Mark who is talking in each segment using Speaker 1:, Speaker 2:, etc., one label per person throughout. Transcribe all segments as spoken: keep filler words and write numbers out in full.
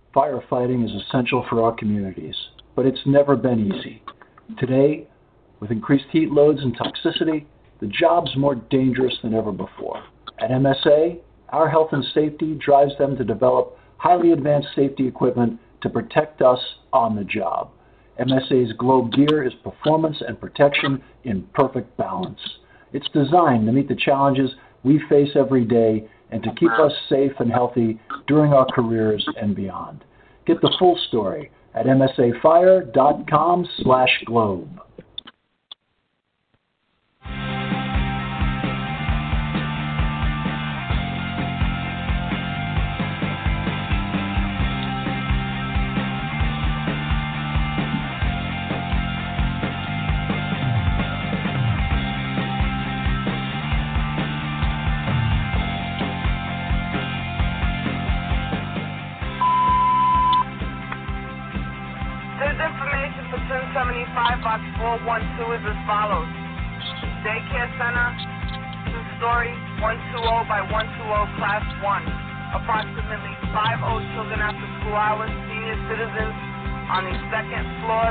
Speaker 1: Firefighting is essential for our communities, but it's never been easy. Today, with increased heat loads and toxicity, the job's more dangerous than ever before. At M S A, our health and safety drives them to develop highly advanced safety equipment to protect us on the job. M S A's Globe gear is performance and protection in perfect balance. It's designed to meet the challenges we face every day and to keep us safe and healthy during our careers and beyond. Get the full story at m s a fire dot com slash globe.
Speaker 2: Box four one two is as follows. Daycare Center, two-story, one twenty by one twenty, Class one. Approximately fifty children after school hours, senior citizens on the second floor.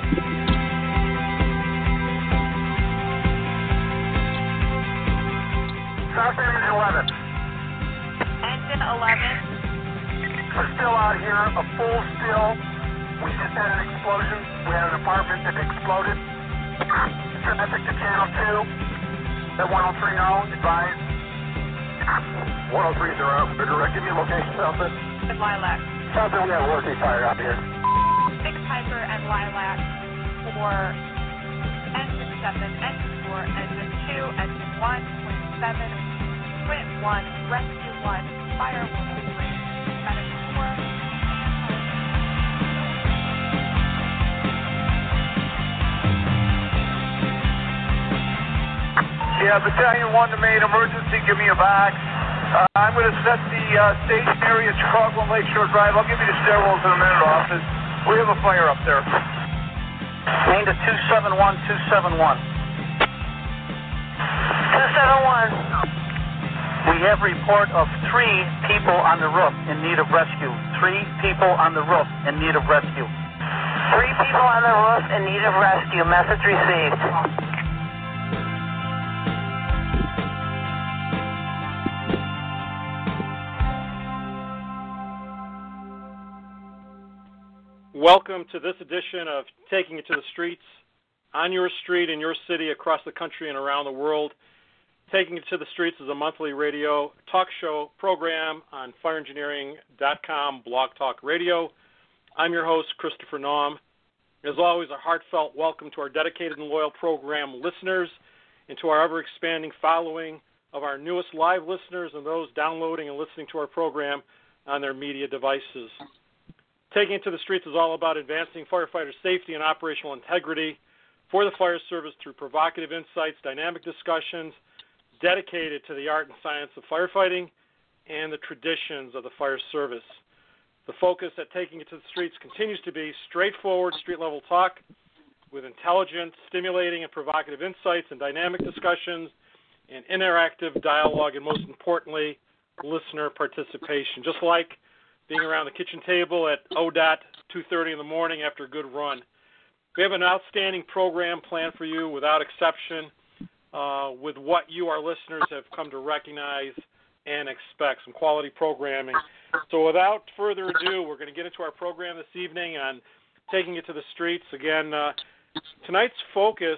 Speaker 2: South Engine eleven.
Speaker 3: Engine eleven.
Speaker 2: We're still out here, a full still. We just had an explosion. We had an apartment that exploded. Traffic to Channel two. At one oh three oh, advise. one oh three oh, direct, give me a location, Southend.
Speaker 3: And Lilac.
Speaker 2: Southend, we have a working fire out here.
Speaker 3: Six Piper and Lilac for engine seven, engine four, engine two, engine one, twin seven, twin one, rescue one, fire one oh three, medic four.
Speaker 2: Yeah, Battalion one to main emergency, give me a back. Uh, I'm going to set the uh, station area, Chicago Lakeshore Drive. I'll give you the stairwells in a minute, office. We have a fire up there. Main to two seven one, two seven one. two seven one.
Speaker 4: We have report of three people on the roof in need of rescue. Three people on the roof in need of rescue.
Speaker 2: Three people on the roof in need of rescue. Message received.
Speaker 5: Welcome to this edition of Taking It to the Streets, on your street, in your city, across the country and around the world. Taking It to the Streets is a monthly radio talk show program on fire engineering dot com Blog Talk Radio. I'm your host, Christopher Naum. As always, a heartfelt welcome to our dedicated and loyal program listeners and to our ever-expanding following of our newest live listeners and those downloading and listening to our program on their media devices. Taking It to the Streets is all about advancing firefighter safety and operational integrity for the fire service through provocative insights, dynamic discussions, dedicated to the art and science of firefighting and the traditions of the fire service. The focus at Taking It to the Streets continues to be straightforward, street-level talk with intelligent, stimulating, and provocative insights and dynamic discussions and interactive dialogue, and most importantly, listener participation, just like being around the kitchen table at O D O T two thirty in the morning after a good run. We have an outstanding program planned for you without exception uh, with what you, our listeners, have come to recognize and expect, some quality programming. So without further ado, we're going to get into our program this evening on Taking It to the Streets. Again, uh, tonight's focus,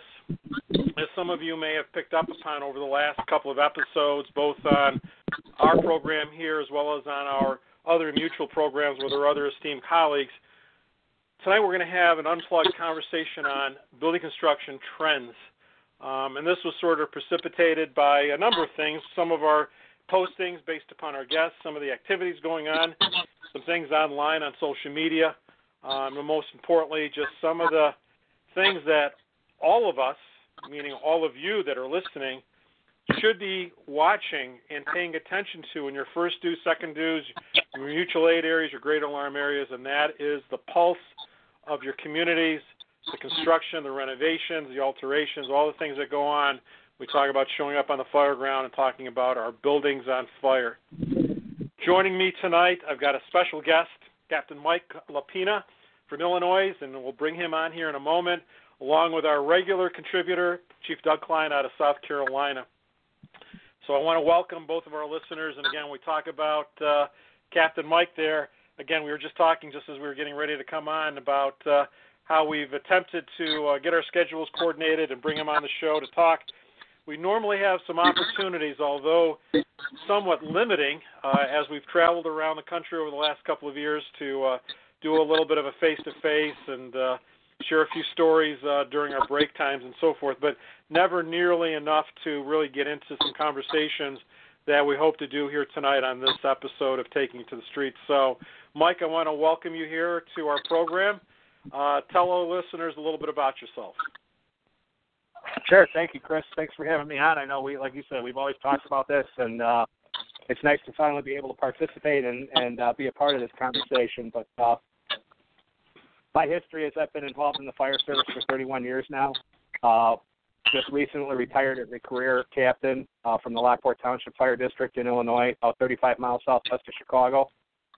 Speaker 5: as some of you may have picked up upon over the last couple of episodes, both on our program here as well as on our other mutual programs with our other esteemed colleagues. Tonight we're going to have an unplugged conversation on building construction trends. Um, and this was sort of precipitated by a number of things, some of our postings based upon our guests, some of the activities going on, some things online on social media, um, and most importantly, just some of the things that all of us, meaning all of you that are listening, should be watching and paying attention to in your first due, second dues, your mutual aid areas, your great alarm areas, and that is the pulse of your communities, the construction, the renovations, the alterations, all the things that go on. We talk about showing up on the fire ground and talking about our buildings on fire. Joining me tonight, I've got a special guest. Captain Mike Lapina from Illinois, and we'll bring him on here in a moment, along with our regular contributor, Chief Doug Klein out of South Carolina. So I want to welcome both of our listeners, and again, we talk about uh, Captain Mike there. Again, we were just talking just as we were getting ready to come on about uh, how we've attempted to uh, get our schedules coordinated and bring him on the show to talk. We normally have some opportunities, although somewhat limiting, uh, as we've traveled around the country over the last couple of years to uh, do a little bit of a face-to-face and uh, share a few stories uh, during our break times and so forth, but never nearly enough to really get into some conversations that we hope to do here tonight on this episode of Taking It to the Streets. So, Mike, I want to welcome you here to our program. Uh, tell our listeners a little bit about yourself.
Speaker 6: Sure. Thank you, Chris. Thanks for having me on. I know we, like you said, we've always talked about this, and uh, it's nice to finally be able to participate and, and uh, be a part of this conversation. But uh, my history is I've been involved in the fire service for thirty-one years now. Uh, just recently retired as a career captain uh, from the Lockport Township Fire District in Illinois, about thirty-five miles southwest of Chicago.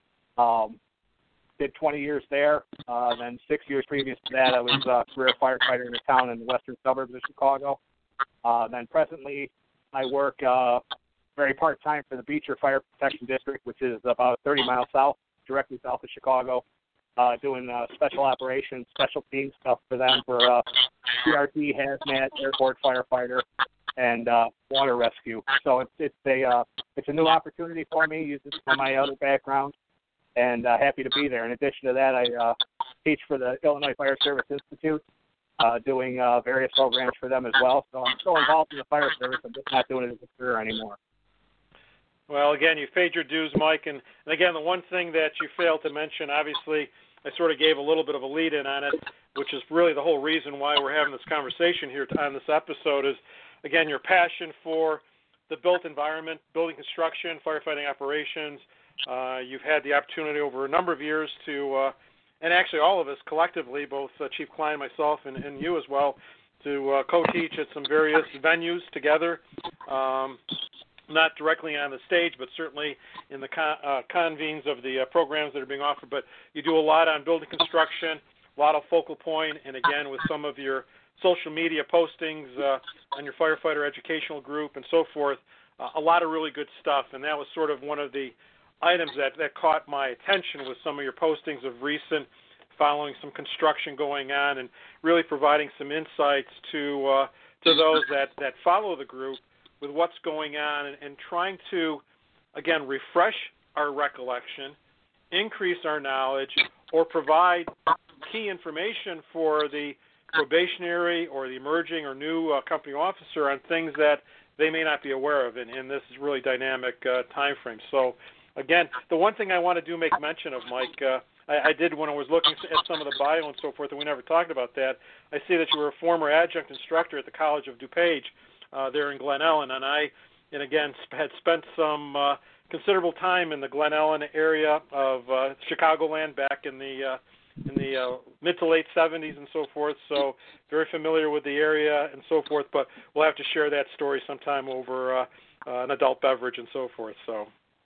Speaker 6: Um, did twenty years there. Uh, then six years previous to that, I was a career firefighter in a town in the western suburbs of Chicago. Uh, then presently, I work uh, very part-time for the Beecher Fire Protection District, which is about thirty miles south, directly south of Chicago, uh, doing uh, special operations, special team stuff for them for uh, C R T, hazmat, airport firefighter, and uh, water rescue. So it's it's a uh, it's a new opportunity for me, using some of my other background, and uh, happy to be there. In addition to that, I uh, teach for the Illinois Fire Service Institute, uh, doing uh, various programs for them as well. So I'm still involved in the fire service. I'm just not doing it as a career anymore.
Speaker 5: Well, again, you paid your dues, Mike. And, and again, the one thing that you failed to mention, obviously, I sort of gave a little bit of a lead-in on it, which is really the whole reason why we're having this conversation here on this episode is, again, your passion for the built environment, building construction, firefighting operations. Uh, you've had the opportunity over a number of years to, uh, and actually all of us collectively, both uh, Chief Klein, myself, and, and you as well, to uh, co-teach at some various venues together. Um, not directly on the stage, but certainly in the con- uh, convenes of the uh, programs that are being offered. But you do a lot on building construction, a lot of focal point, and again with some of your social media postings uh, on your firefighter educational group and so forth, uh, a lot of really good stuff. And that was sort of one of the items that, that caught my attention with some of your postings of recent, following some construction going on and really providing some insights to uh, to those that, that follow the group with what's going on and, and trying to, again, refresh our recollection, increase our knowledge, or provide key information for the probationary or the emerging or new uh, company officer on things that they may not be aware of in, in this really dynamic uh, time frame. So, again, the one thing I want to do make mention of, Mike, uh, I, I did when I was looking at some of the bio and so forth, and we never talked about that. I see that you were a former adjunct instructor at the College of DuPage uh, there in Glen Ellen, and I, and again, sp- had spent some uh, considerable time in the Glen Ellen area of uh, Chicagoland back in the uh, in the uh, mid to late seventies and so forth, so very familiar with the area and so forth, but we'll have to share that story sometime over uh, uh, an adult beverage and so forth. So.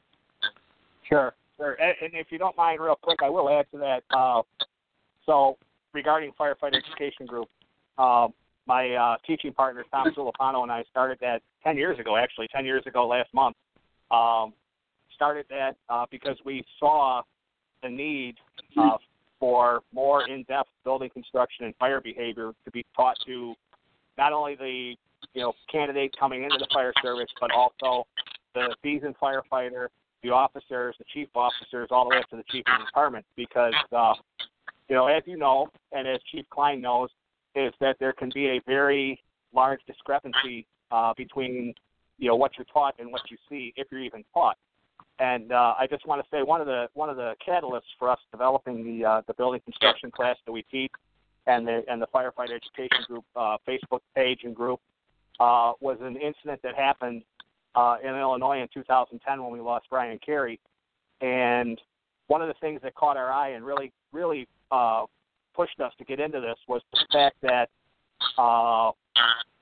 Speaker 6: Sure, sure. And, and if you don't mind, real quick, I will add to that. Uh, so regarding Firefighter Education Group, uh, my uh, teaching partner, Tom Zulafano, and I started that ten years ago, actually, ten years ago last month. Um, started that uh, because we saw the need uh, for more in-depth building construction and fire behavior to be taught to not only the you know candidate coming into the fire service, but also the seasoned firefighter, the officers, the chief officers, all the way up to the chief of the department, because, uh, you know, as you know, and as Chief Klein knows, is that there can be a very large discrepancy uh, between, you know, what you're taught and what you see, if you're even taught. And uh, I just want to say one of the one of the catalysts for us developing the uh, the building construction class that we teach and the and the firefighter education group uh, Facebook page and group uh, was an incident that happened Uh, in Illinois in two thousand ten when we lost Brian Carey. And one of the things that caught our eye and really, really uh, pushed us to get into this was the fact that uh,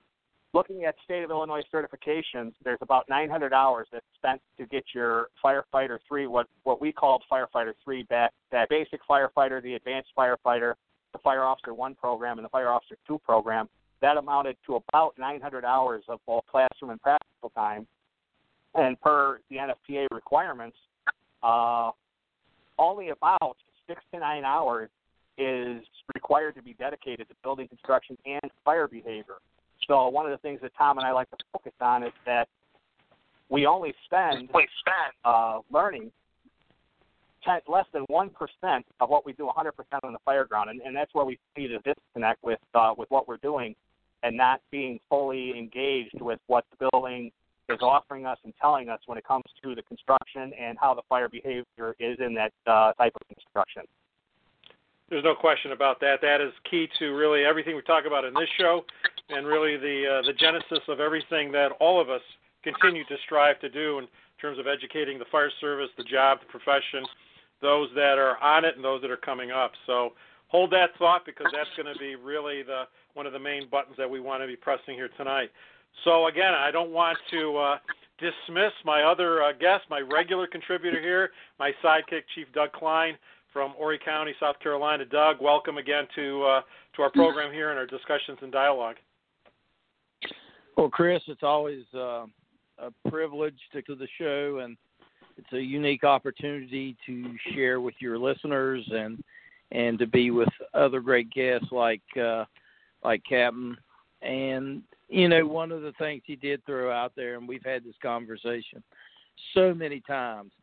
Speaker 6: looking at state of Illinois certifications, there's about nine hundred hours that's spent to get your firefighter three, what, what we called firefighter three, back, that basic firefighter, the advanced firefighter, the fire officer one program, and the fire officer two program. That amounted to about nine hundred hours of both classroom and practical time. And per the N F P A requirements, uh, only about six to nine hours is required to be dedicated to building construction and fire behavior. So one of the things that Tom and I like to focus on is that we only spend, we spend uh, learning ten, less than one percent of what we do one hundred percent on the fire ground, and, and that's where we see the disconnect with uh, with what we're doing and not being fully engaged with what the building is offering us and telling us when it comes to the construction and how the fire behavior is in that uh, type of construction.
Speaker 5: There's no question about that. That is key to really everything we talk about in this show, and really the uh, the genesis of everything that all of us continue to strive to do in terms of educating the fire service, the job, the profession, those that are on it and those that are coming up. So hold that thought, because that's going to be really the one of the main buttons that we want to be pressing here tonight. So again, I don't want to uh, dismiss my other uh, guest, my regular contributor here, my sidekick, Chief Doug Klein from Horry County, South Carolina. Doug, welcome again to uh, to our program here and our discussions and dialogue.
Speaker 7: Well, Chris, it's always uh, a privilege to do the show, and it's a unique opportunity to share with your listeners and and to be with other great guests like uh, like Captain. And you know, one of the things he did throw out there, and we've had this conversation so many times,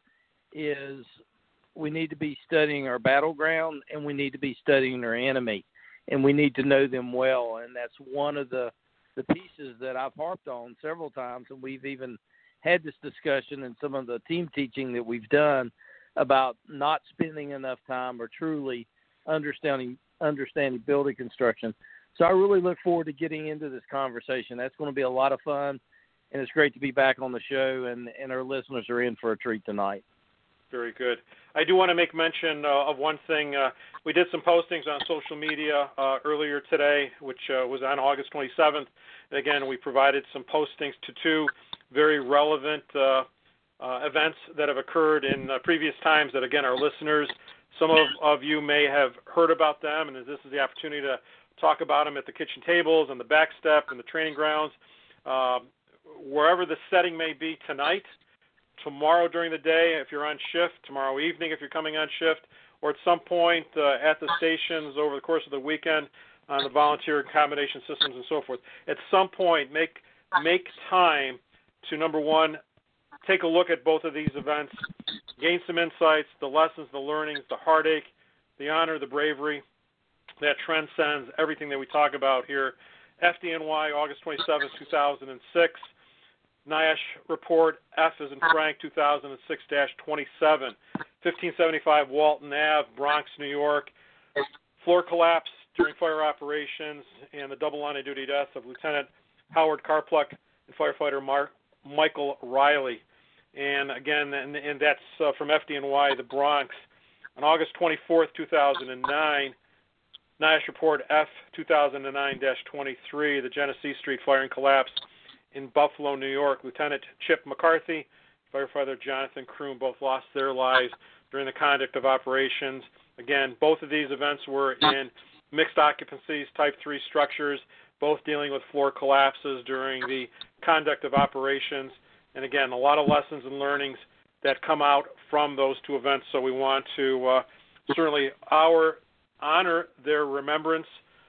Speaker 7: is we need to be studying our battleground, and we need to be studying our enemy, and we need to know them well. And that's one of the, the pieces that I've harped on several times, and we've even had this discussion in some of the team teaching that we've done about not spending enough time or truly understanding understanding building construction. So I really look forward to getting into this conversation. That's going to be a lot of fun, and it's great to be back on the show, and, and our listeners are in for a treat tonight.
Speaker 5: Very good. I do want to make mention uh, of one thing. Uh, we did some postings on social media uh, earlier today, which uh, was on August twenty-seventh. And again, we provided some postings to two very relevant uh, uh, events that have occurred in uh, previous times that, again, our listeners, some of, of you may have heard about them, and this is the opportunity to talk about them at the kitchen tables and the back step and the training grounds, uh, wherever the setting may be tonight, tomorrow during the day if you're on shift, tomorrow evening if you're coming on shift, or at some point uh, at the stations over the course of the weekend on the volunteer accommodation systems and so forth. At some point, make make time to, number one, take a look at both of these events, gain some insights, the lessons, the learnings, the heartache, the honor, the bravery that transcends everything that we talk about here. F D N Y, August twenty-seventh, two thousand six. NIOSH report, F as in Frank, two thousand six dash twenty-seven. fifteen seventy-five Walton Avenue, Bronx, New York. Floor collapse during fire operations and the double line of duty death of Lieutenant Howard Karpluk and firefighter Mark, Michael Riley. And again, and, and that's uh, from F D N Y, the Bronx. On August twenty-fourth, two thousand nine, NIOSH report F two thousand nine dash twenty-three, the Genesee Street fire and collapse in Buffalo, New York. Lieutenant Chip McCarthy, firefighter Jonathan Kroom both lost their lives during the conduct of operations. Again, both of these events were in mixed occupancies, type three structures, both dealing with floor collapses during the conduct of operations. And again, a lot of lessons and learnings that come out from those two events. So we want to uh, certainly our honor their remembrance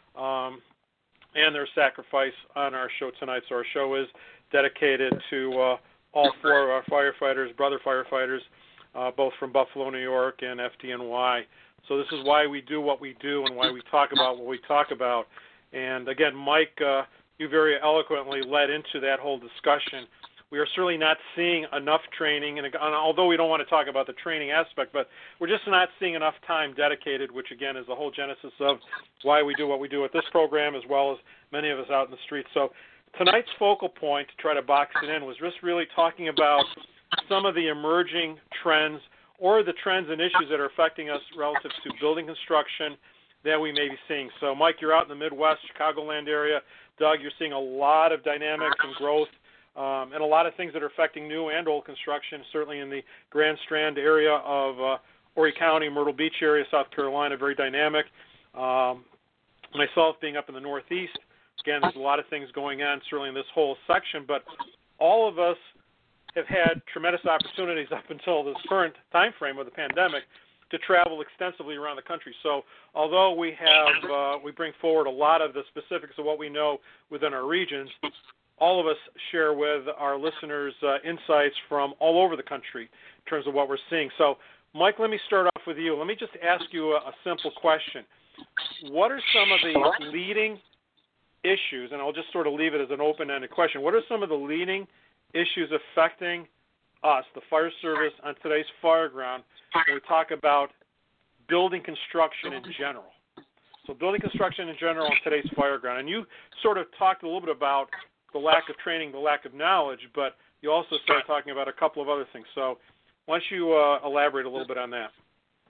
Speaker 5: um, and their sacrifice on our show tonight. So our show is dedicated to uh, all four of our firefighters, brother firefighters, uh, both from Buffalo, New York, and F D N Y. So this is why we do what we do and why we talk about what we talk about. And again, Mike, uh, you very eloquently led into that whole discussion. We are certainly not seeing enough training, and although we don't want to talk about the training aspect, but we're just not seeing enough time dedicated, which again is the whole genesis of why we do what we do at this program, as well as many of us out in the streets. So tonight's focal point, to try to box it in, was just really talking about some of the emerging trends or the trends and issues that are affecting us relative to building construction, that we may be seeing. So, Mike, you're out in the Midwest, Chicagoland area. Doug, you're seeing a lot of dynamics and growth um, and a lot of things that are affecting new and old construction, certainly in the Grand Strand area of uh, Horry County, Myrtle Beach area, South Carolina, very dynamic. Um, myself being up in the Northeast, again, there's a lot of things going on, certainly in this whole section, but all of us have had tremendous opportunities up until this current time frame of the pandemic to travel extensively around the country. So although we have, uh, we bring forward a lot of the specifics of what we know within our regions, all of us share with our listeners uh, insights from all over the country in terms of what we're seeing. So, Mike, let me start off with you. Let me just ask you a, a simple question. What are some of the leading issues, and I'll just sort of leave it as an open-ended question, what are some of the leading issues affecting us, the fire service, on today's fireground when we talk about building construction in general? So building construction in general on today's fireground. And you sort of talked a little bit about the lack of training, the lack of knowledge, but you also started talking about a couple of other things. So why don't you uh, elaborate a little bit on that?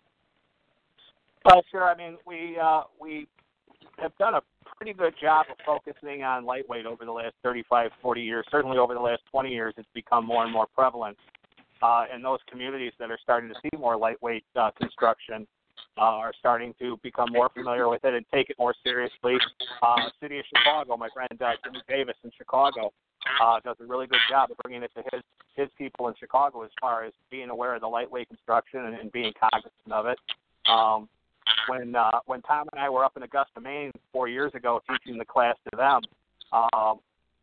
Speaker 6: Well, sure. I mean, we uh, we have done a pretty good job of focusing on lightweight over the last thirty-five, forty years. Certainly over the last twenty years, it's become more and more prevalent. Uh, and those communities that are starting to see more lightweight uh, construction uh, are starting to become more familiar with it and take it more seriously. Uh, City of Chicago, my friend uh, Jimmy Davis in Chicago, uh, does a really good job of bringing it to his, his people in Chicago as far as being aware of the lightweight construction and, and being cognizant of it. Um, when uh, when Tom and I were up in Augusta, Maine, four years ago, teaching the class to them, um,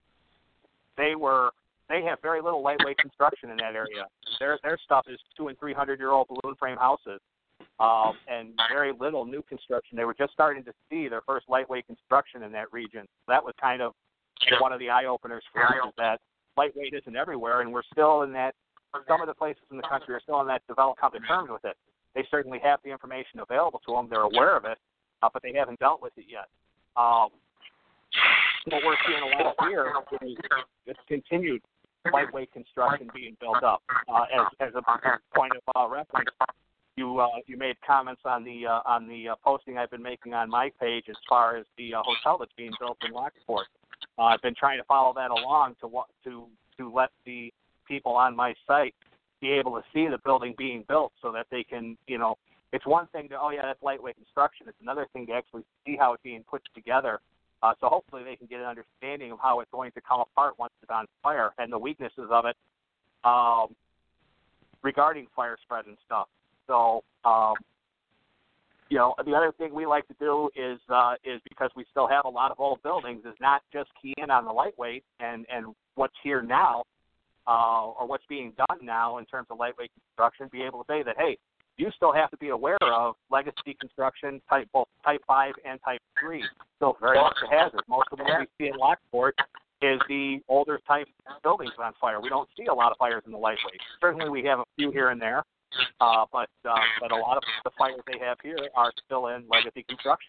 Speaker 6: they were they have very little lightweight construction in that area. Their their stuff is two and three hundred year old balloon frame houses, um, and very little new construction. They were just starting to see their first lightweight construction in that region. That was kind of one of the eye openers for us, is that lightweight isn't everywhere, and we're still in that. Some of the places in the country are still in that developed, come to terms with it. They certainly have the information available to them. They're aware of it, uh, but they haven't dealt with it yet. Um, what we're seeing a lot of here is it's continued lightweight construction being built up. Uh, as, as a point of uh, reference, you uh, you made comments on the uh, on the uh, posting I've been making on my page as far as the uh, hotel that's being built in Lockport. Uh, I've been trying to follow that along to to to let the people on my site be able to see the building being built so that they can, you know, it's one thing to, oh, yeah, that's lightweight construction. It's another thing to actually see how it's being put together. Uh, so hopefully they can get an understanding of how it's going to come apart once it's on fire and the weaknesses of it um, regarding fire spread and stuff. So, um, you know, the other thing we like to do is, uh, is because we still have a lot of old buildings, is not just key in on the lightweight and, and what's here now, Uh, or what's being done now in terms of lightweight construction, be able to say that, hey, you still have to be aware of legacy construction, type both type five and type three. Still very much a hazard. Most of what we see in Lockport is the older type buildings on fire. We don't see a lot of fires in the lightweight. Certainly we have a few here and there, uh, but uh, but a lot of the fires they have here are still in legacy construction.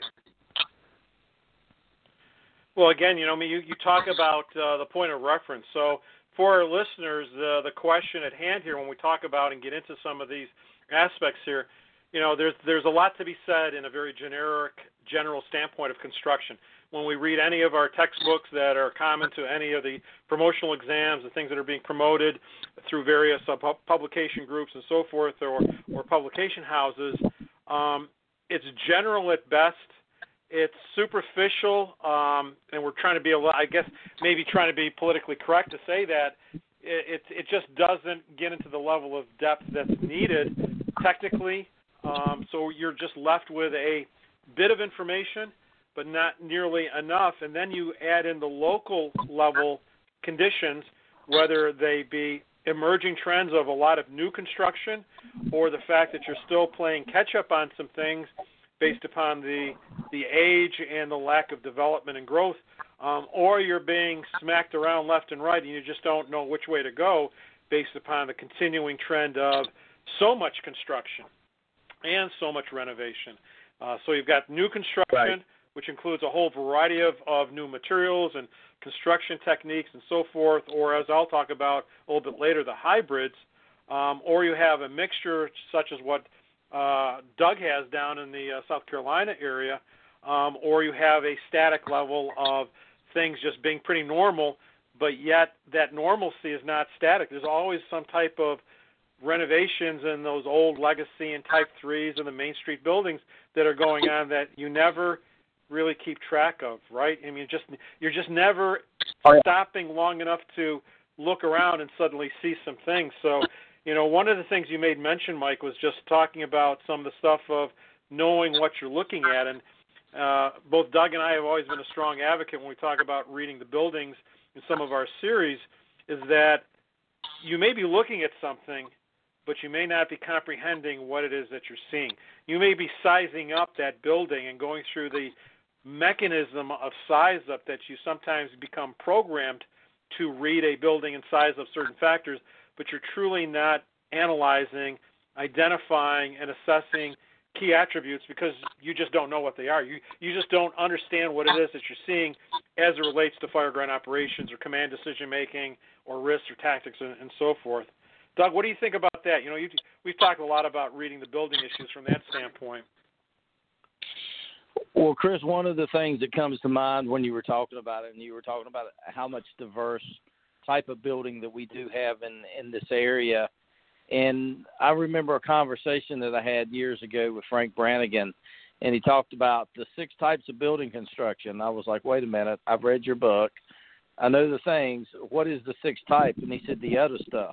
Speaker 5: Well, again, you know, you, you talk about uh, the point of reference. So for our listeners, uh, the question at hand here when we talk about and get into some of these aspects here, you know, there's there's a lot to be said in a very generic, general standpoint of construction. When we read any of our textbooks that are common to any of the promotional exams, the things that are being promoted through various uh, pu- publication groups and so forth, or, or publication houses, um, it's general at best. It's superficial, um, and we're trying to be, a, I guess, maybe trying to be politically correct to say that it, it, it just doesn't get into the level of depth that's needed technically. Um, so you're just left with a bit of information, but not nearly enough. And then you add in the local level conditions, whether they be emerging trends of a lot of new construction or the fact that you're still playing catch up on some things based upon the the age and the lack of development and growth, um, or you're being smacked around left and right and you just don't know which way to go based upon the continuing trend of so much construction and so much renovation. Uh, so you've got new construction, right, which includes a whole variety of, of new materials and construction techniques and so forth, or as I'll talk about a little bit later, the hybrids, um, or you have a mixture such as what uh, Doug has down in the uh, South Carolina area, um, or you have a static level of things just being pretty normal, but yet that normalcy is not static. There's always some type of renovations in those old legacy and type threes and the Main Street buildings that are going on that you never really keep track of, right? I mean, just you're just never stopping long enough to look around and suddenly see some things. So, you know, one of the things you made mention, Mike, was just talking about some of the stuff of knowing what you're looking at. And uh, both Doug and I have always been a strong advocate when we talk about reading the buildings in some of our series, is that you may be looking at something, but you may not be comprehending what it is that you're seeing. You may be sizing up that building and going through the mechanism of size up that you sometimes become programmed to read a building and size up certain factors, but you're truly not analyzing, identifying, and assessing key attributes because you just don't know what they are. You you just don't understand what it is that you're seeing as it relates to fire ground operations or command decision making or risks or tactics and, and so forth. Doug, what do you think about that? You know, you, we've talked a lot about reading the building issues from that standpoint.
Speaker 7: Well, Chris, one of the things that comes to mind when you were talking about it, and you were talking about how much diverse type of building that we do have in, in this area, and I remember a conversation that I had years ago with Frank Brannigan, and he talked about the six types of building construction. I was like, wait a minute, I've read your book. I know the things. What is the sixth type? And he said the other stuff.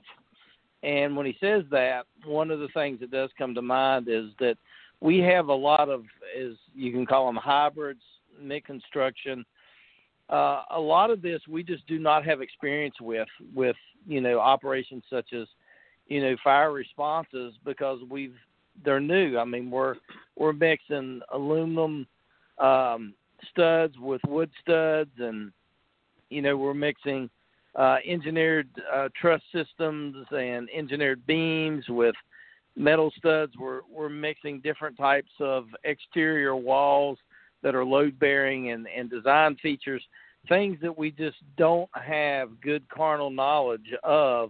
Speaker 7: And when he says that, one of the things that does come to mind is that we have a lot of, as you can call them, hybrids, mixed construction. Uh, a lot of this we just do not have experience with, with, you know, operations such as, you know, fire responses because we've, they're new. I mean, we're, we're mixing aluminum um, studs with wood studs and, you know, we're mixing uh, engineered uh, truss systems and engineered beams with metal studs. We're, we're mixing different types of exterior walls that are load-bearing and, and design features, things that we just don't have good carnal knowledge of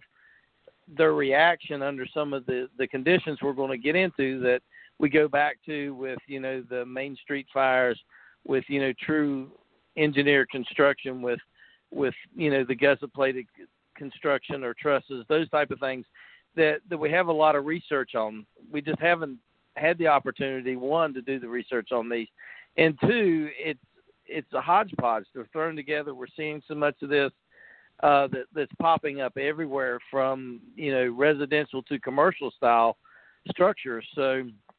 Speaker 7: their reaction under some of the, the conditions we're going to get into that we go back to with, you know, the Main Street fires, with, you know, true engineered construction with, with, you know, the gusset-plated construction or trusses, those type of things that, that we have a lot of research on. We just haven't had the opportunity, one, to do the research on these, and two, it's, it's a hodgepodge. They're thrown together. We're seeing so much of this uh, that, that's popping up everywhere from, you know, residential to commercial style structures. So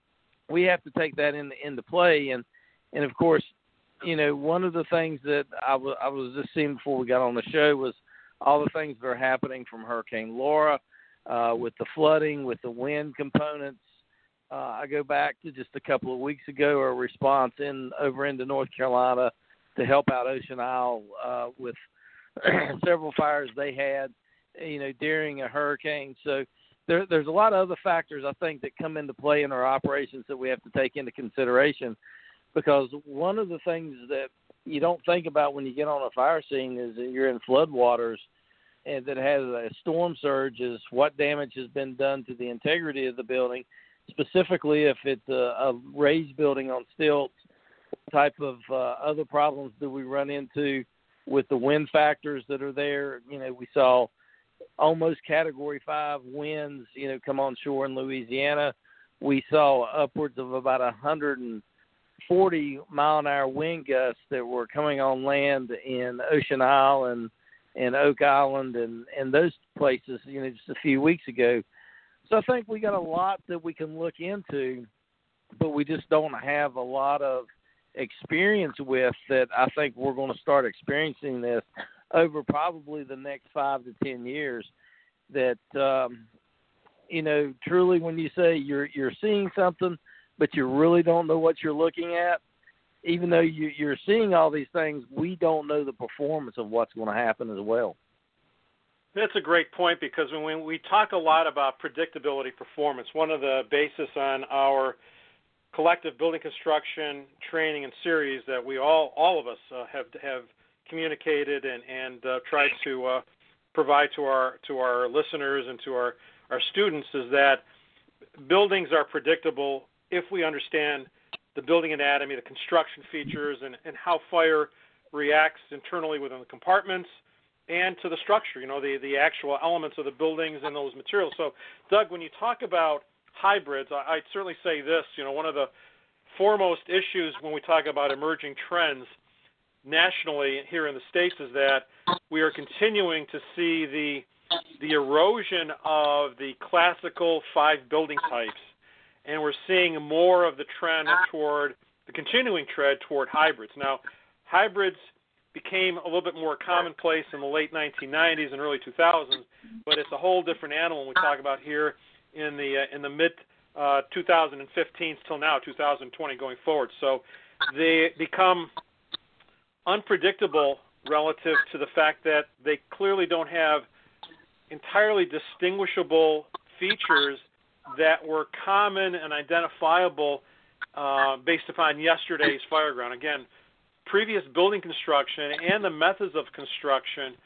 Speaker 7: we have to take that in, into play. And, and of course, you know, one of the things that I, w- I was just seeing before we got on the show was all the things that are happening from Hurricane Laura, uh, with the flooding, with the wind components. Uh, I go back to just a couple of weeks ago, a response in over into North Carolina to help out Ocean Isle uh, with several fires they had, you know, during a hurricane. So there, there's a lot of other factors, I think, that come into play in our operations that we have to take into consideration, because one of the things that you don't think about when you get on a fire scene is that you're in floodwaters and that has a storm surge is what damage has been done to the integrity of the building, specifically if it's a, a raised building on stilts. What type of uh, other problems do we run into with the wind factors that are there? You know, we saw almost Category five winds, you know, come on shore in Louisiana. We saw upwards of about one hundred forty mile an hour wind gusts that were coming on land in Ocean Isle and, and Oak Island and, and those places, you know, just a few weeks ago. So I think we got a lot that we can look into, but we just don't have a lot of experience with that. I think we're going to start experiencing this over probably the next five to ten years. That um, you know, truly, when you say you're you're seeing something, but you really don't know what you're looking at, even though you, you're seeing all these things, we don't know the performance of what's going to happen as well.
Speaker 5: That's a great point, because when we talk a lot about predictability performance, one of the basis on our collective building construction training and series that we all, all of us uh, have have communicated and, and uh, tried to uh, provide to our to our listeners and to our, our students is that buildings are predictable if we understand the building anatomy, the construction features, and, and how fire reacts internally within the compartments and to the structure, you know, the, the actual elements of the buildings and those materials. So, Doug, when you talk about hybrids, I, I'd certainly say this, you know, one of the foremost issues when we talk about emerging trends nationally here in the States is that we are continuing to see the the erosion of the classical five building types, and we're seeing more of the trend toward the continuing trend toward hybrids. Now, hybrids became a little bit more commonplace in the late nineteen nineties and early two thousands, but it's a whole different animal when we talk about here in the uh, in the mid uh, twenty fifteens till now, two thousand twenty going forward. So they become unpredictable relative to the fact that they clearly don't have entirely distinguishable features that were common and identifiable uh, based upon yesterday's fireground. Again, previous building construction and the methods of construction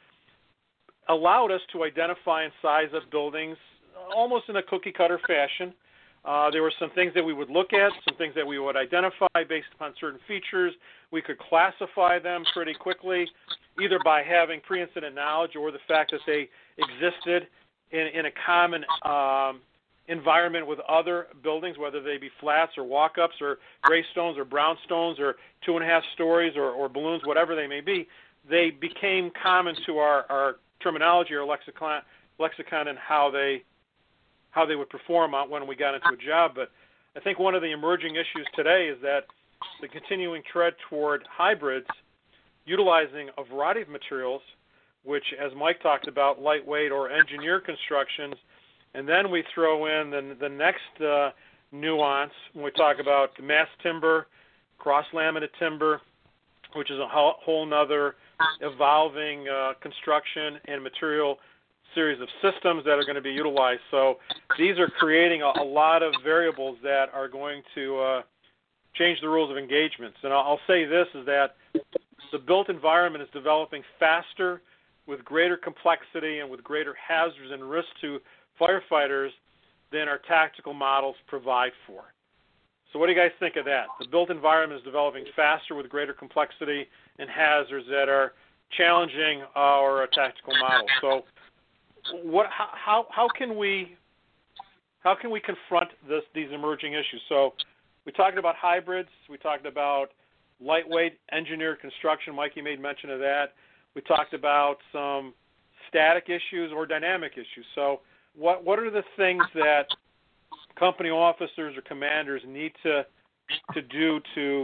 Speaker 5: allowed us to identify and size up buildings almost in a cookie-cutter fashion. Uh, there were some things that we would look at, some things that we would identify based upon certain features. We could classify them pretty quickly, either by having pre-incident knowledge or the fact that they existed in, in a common um, environment with other buildings, whether they be flats or walk-ups or gray stones or brownstones or two and a half stories or, or balloons, whatever they may be. They became common to our, our terminology or lexicon, lexicon and how they how they would perform when we got into a job. But I think one of the emerging issues today is that the continuing trend toward hybrids, utilizing a variety of materials, which, as Mike talked about, lightweight or engineered constructions, and then we throw in the, the next uh, nuance when we talk about mass timber, cross-laminate timber, which is a whole, whole nother evolving uh, construction and material series of systems that are going to be utilized. So these are creating a, a lot of variables that are going to uh, change the rules of engagements. And I'll, I'll say this, is that the built environment is developing faster with greater complexity and with greater hazards and risks to firefighters than our tactical models provide for. So what do you guys think of that? The built environment is developing faster with greater complexity and hazards that are challenging our uh, tactical models. So what, how, how can we how can we confront this, these emerging issues? So we talked about hybrids. We talked about lightweight engineered construction. Mikey made mention of that. We talked about some static issues or dynamic issues. So what what are the things that company officers or commanders need to to do to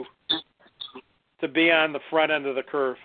Speaker 5: to be on the front end of the curve?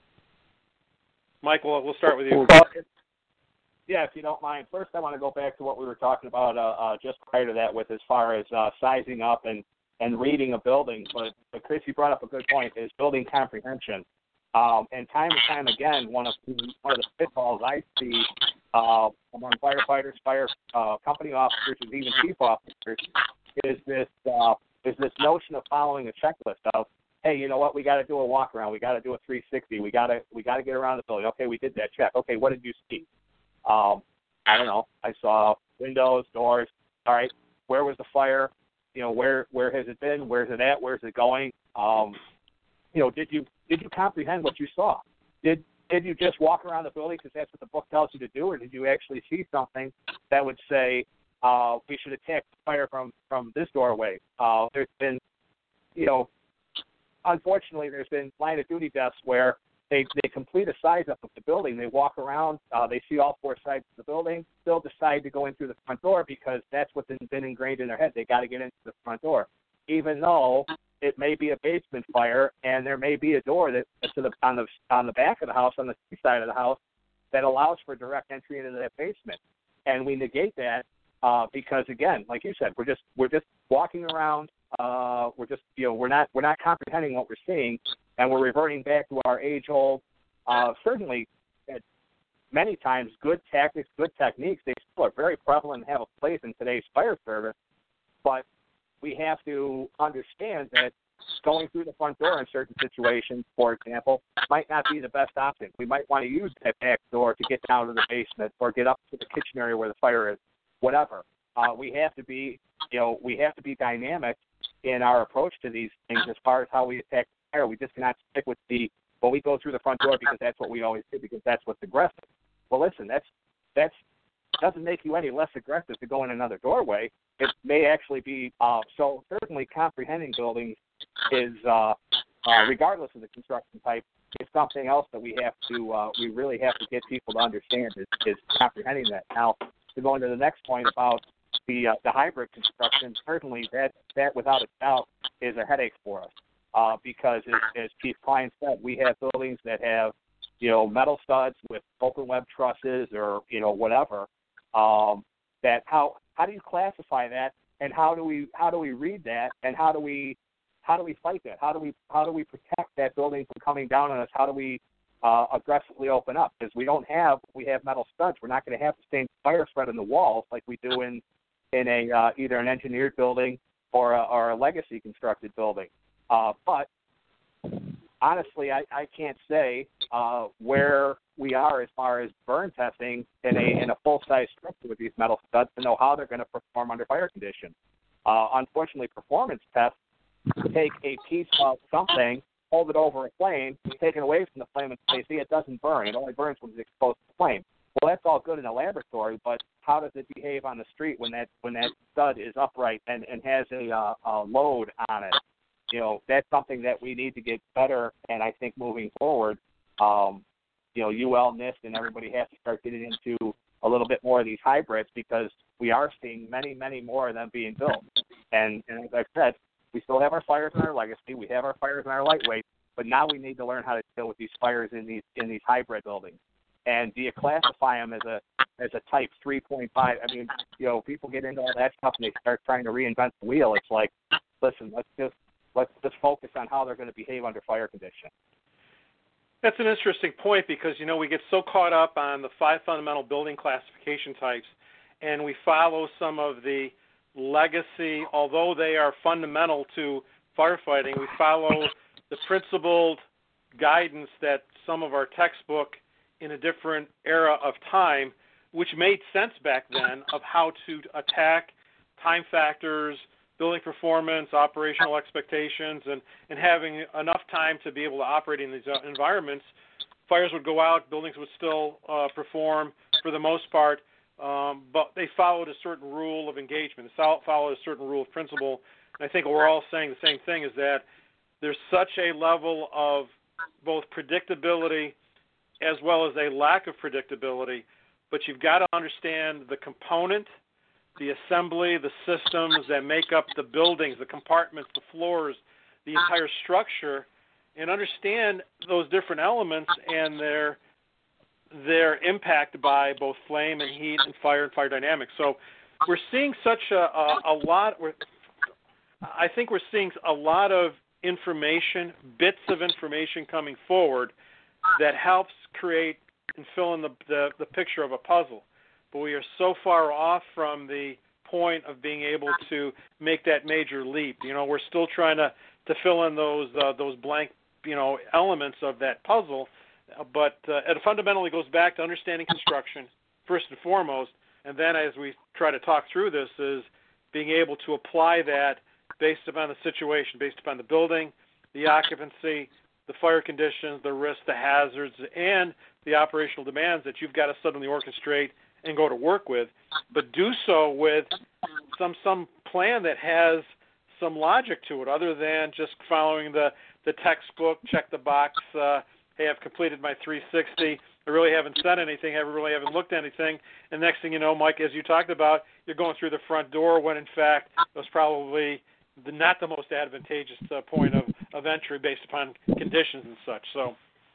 Speaker 5: Mike, we'll, we'll start with you.
Speaker 6: Yeah, if you don't mind. First, I want to go back to what we were talking about uh, uh, just prior to that with as far as uh, sizing up and, and reading a building. But, but Chris, you brought up a good point, is building comprehension. Um, and time and time again, one of the, one of the pitfalls I see uh, among firefighters, fire uh, company officers, and even chief officers is this uh, is this notion of following a checklist of, hey, you know what, we got to do a walk around, we got to do a three sixty, we got to we got to get around the building. Okay, we did that. Check. Okay, what did you see? Um, I don't know. I saw windows, doors. All right, where was the fire? You know, where where has it been? Where's it at? Where's it going? Um, you know, did you did you comprehend what you saw? Did did you just walk around the building because that's what the book tells you to do, or did you actually see something that would say uh, we should attack the fire from from this doorway? Uh, there's been, you know, unfortunately, there's been line of duty deaths where They they complete a size up of the building. They walk around. Uh, they see all four sides of the building. Still decide to go in through the front door because that's what's been ingrained in their head. They got to get into the front door, even though it may be a basement fire and there may be a door that to the on the on the back of the house, on the side of the house, that allows for direct entry into that basement. And we negate that uh, because, again, like you said, we're just we're just walking around. Uh, we're just you know we're not we're not comprehending what we're seeing. And we're reverting back to our age-old, uh, certainly at many times, good tactics, good techniques. They still are very prevalent and have a place in today's fire service. But we have to understand that going through the front door in certain situations, for example, might not be the best option. We might want to use that back door to get down to the basement or get up to the kitchen area where the fire is, whatever. uh, we have to be, you know, we have to be dynamic in our approach to these things as far as how we attack fire. We just cannot stick with the, well, we go through the front door because that's what we always do, because that's what's aggressive. Well, listen, that's that's doesn't make you any less aggressive to go in another doorway. It may actually be, uh, so certainly comprehending buildings is, uh, uh, regardless of the construction type, is something else that we have to, uh, we really have to get people to understand is, is comprehending that. Now, to go into the next point about the uh, the hybrid construction, certainly that, that without a doubt is a headache for us uh, because, as, as Chief Klein said, we have buildings that have, you know, metal studs with open web trusses or, you know, whatever. Um, that how how do you classify that, and how do we how do we read that, and how do we how do we fight that? How do we how do we protect that building from coming down on us? How do we uh, aggressively open up? Because we don't have we have metal studs. We're not going to have the same fire threat in the walls like we do in in a uh, either an engineered building or a, or a legacy constructed building. Uh, but honestly, I, I can't say uh, where we are as far as burn testing in a in a full size structure with these metal studs to know how they're going to perform under fire conditions. Uh, unfortunately, performance tests take a piece of something, hold it over a flame, take it away from the flame, and say, see, it doesn't burn. It only burns when it's exposed to the flame. Well, that's all good in a laboratory, but how does it behave on the street when that when that stud is upright and, and has a, uh, a load on it? You know, that's something that we need to get better, and I think moving forward, um, you know, U L, NIST, and everybody has to start getting into a little bit more of these hybrids because we are seeing many, many more of them being built. And, and as I've said, we still have our fires in our legacy, we have our fires in our lightweight, but now we need to learn how to deal with these fires in these in these hybrid buildings. And do you classify them as a as a type three point five? I mean, you know, people get into all that stuff and they start trying to reinvent the wheel. It's like, listen, let's just let's just focus on how they're going to behave under fire conditions.
Speaker 5: That's an interesting point because, you know, we get so caught up on the five fundamental building classification types, and we follow some of the legacy, although they are fundamental to firefighting, we follow the principled guidance that some of our textbook in a different era of time, which made sense back then, of how to attack time factors, building performance, operational expectations, and, and having enough time to be able to operate in these environments. Fires would go out, buildings would still uh, perform for the most part, um, but they followed a certain rule of engagement. They followed a certain rule of principle. And I think we're all saying the same thing, is that there's such a level of both predictability as well as a lack of predictability, but you've got to understand the component, the assembly, the systems that make up the buildings, the compartments, the floors, the entire structure, and understand those different elements and their their impact by both flame and heat and fire and fire dynamics. So we're seeing such a, a, a lot, we're, I think we're seeing a lot of information, bits of information coming forward that helps create and fill in the, the, the picture of a puzzle. But we are so far off from the point of being able to make that major leap. You know, we're still trying to, to fill in those uh, those blank, you know, elements of that puzzle. But uh, it fundamentally goes back to understanding construction first and foremost, and then as we try to talk through this, is being able to apply that based upon the situation, based upon the building, the occupancy, the fire conditions, the risks, the hazards, and the operational demands that you've got to suddenly orchestrate and go to work with, but do so with some some plan that has some logic to it, other than just following the, the textbook, check the box, uh, hey, I've completed my three sixty, I really haven't said anything, I really haven't looked at anything, and next thing you know, Mike, as you talked about, you're going through the front door when, in fact, it was probably the, not the most advantageous uh, point of, of entry based upon conditions and such. So,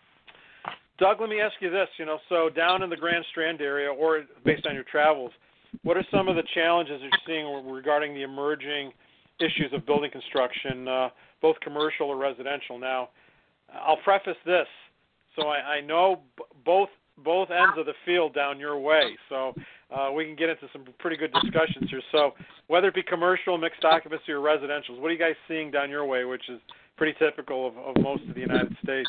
Speaker 5: Doug, let me ask you this, you know, so down in the Grand Strand area, or based on your travels, what are some of the challenges you're seeing regarding the emerging issues of building construction, uh, both commercial or residential? Now, I'll preface this. So I, I know b- both both ends of the field down your way, so uh, we can get into some pretty good discussions here. So whether it be commercial, mixed occupancy, or residential, what are you guys seeing down your way, which is pretty typical of, of most of the United States?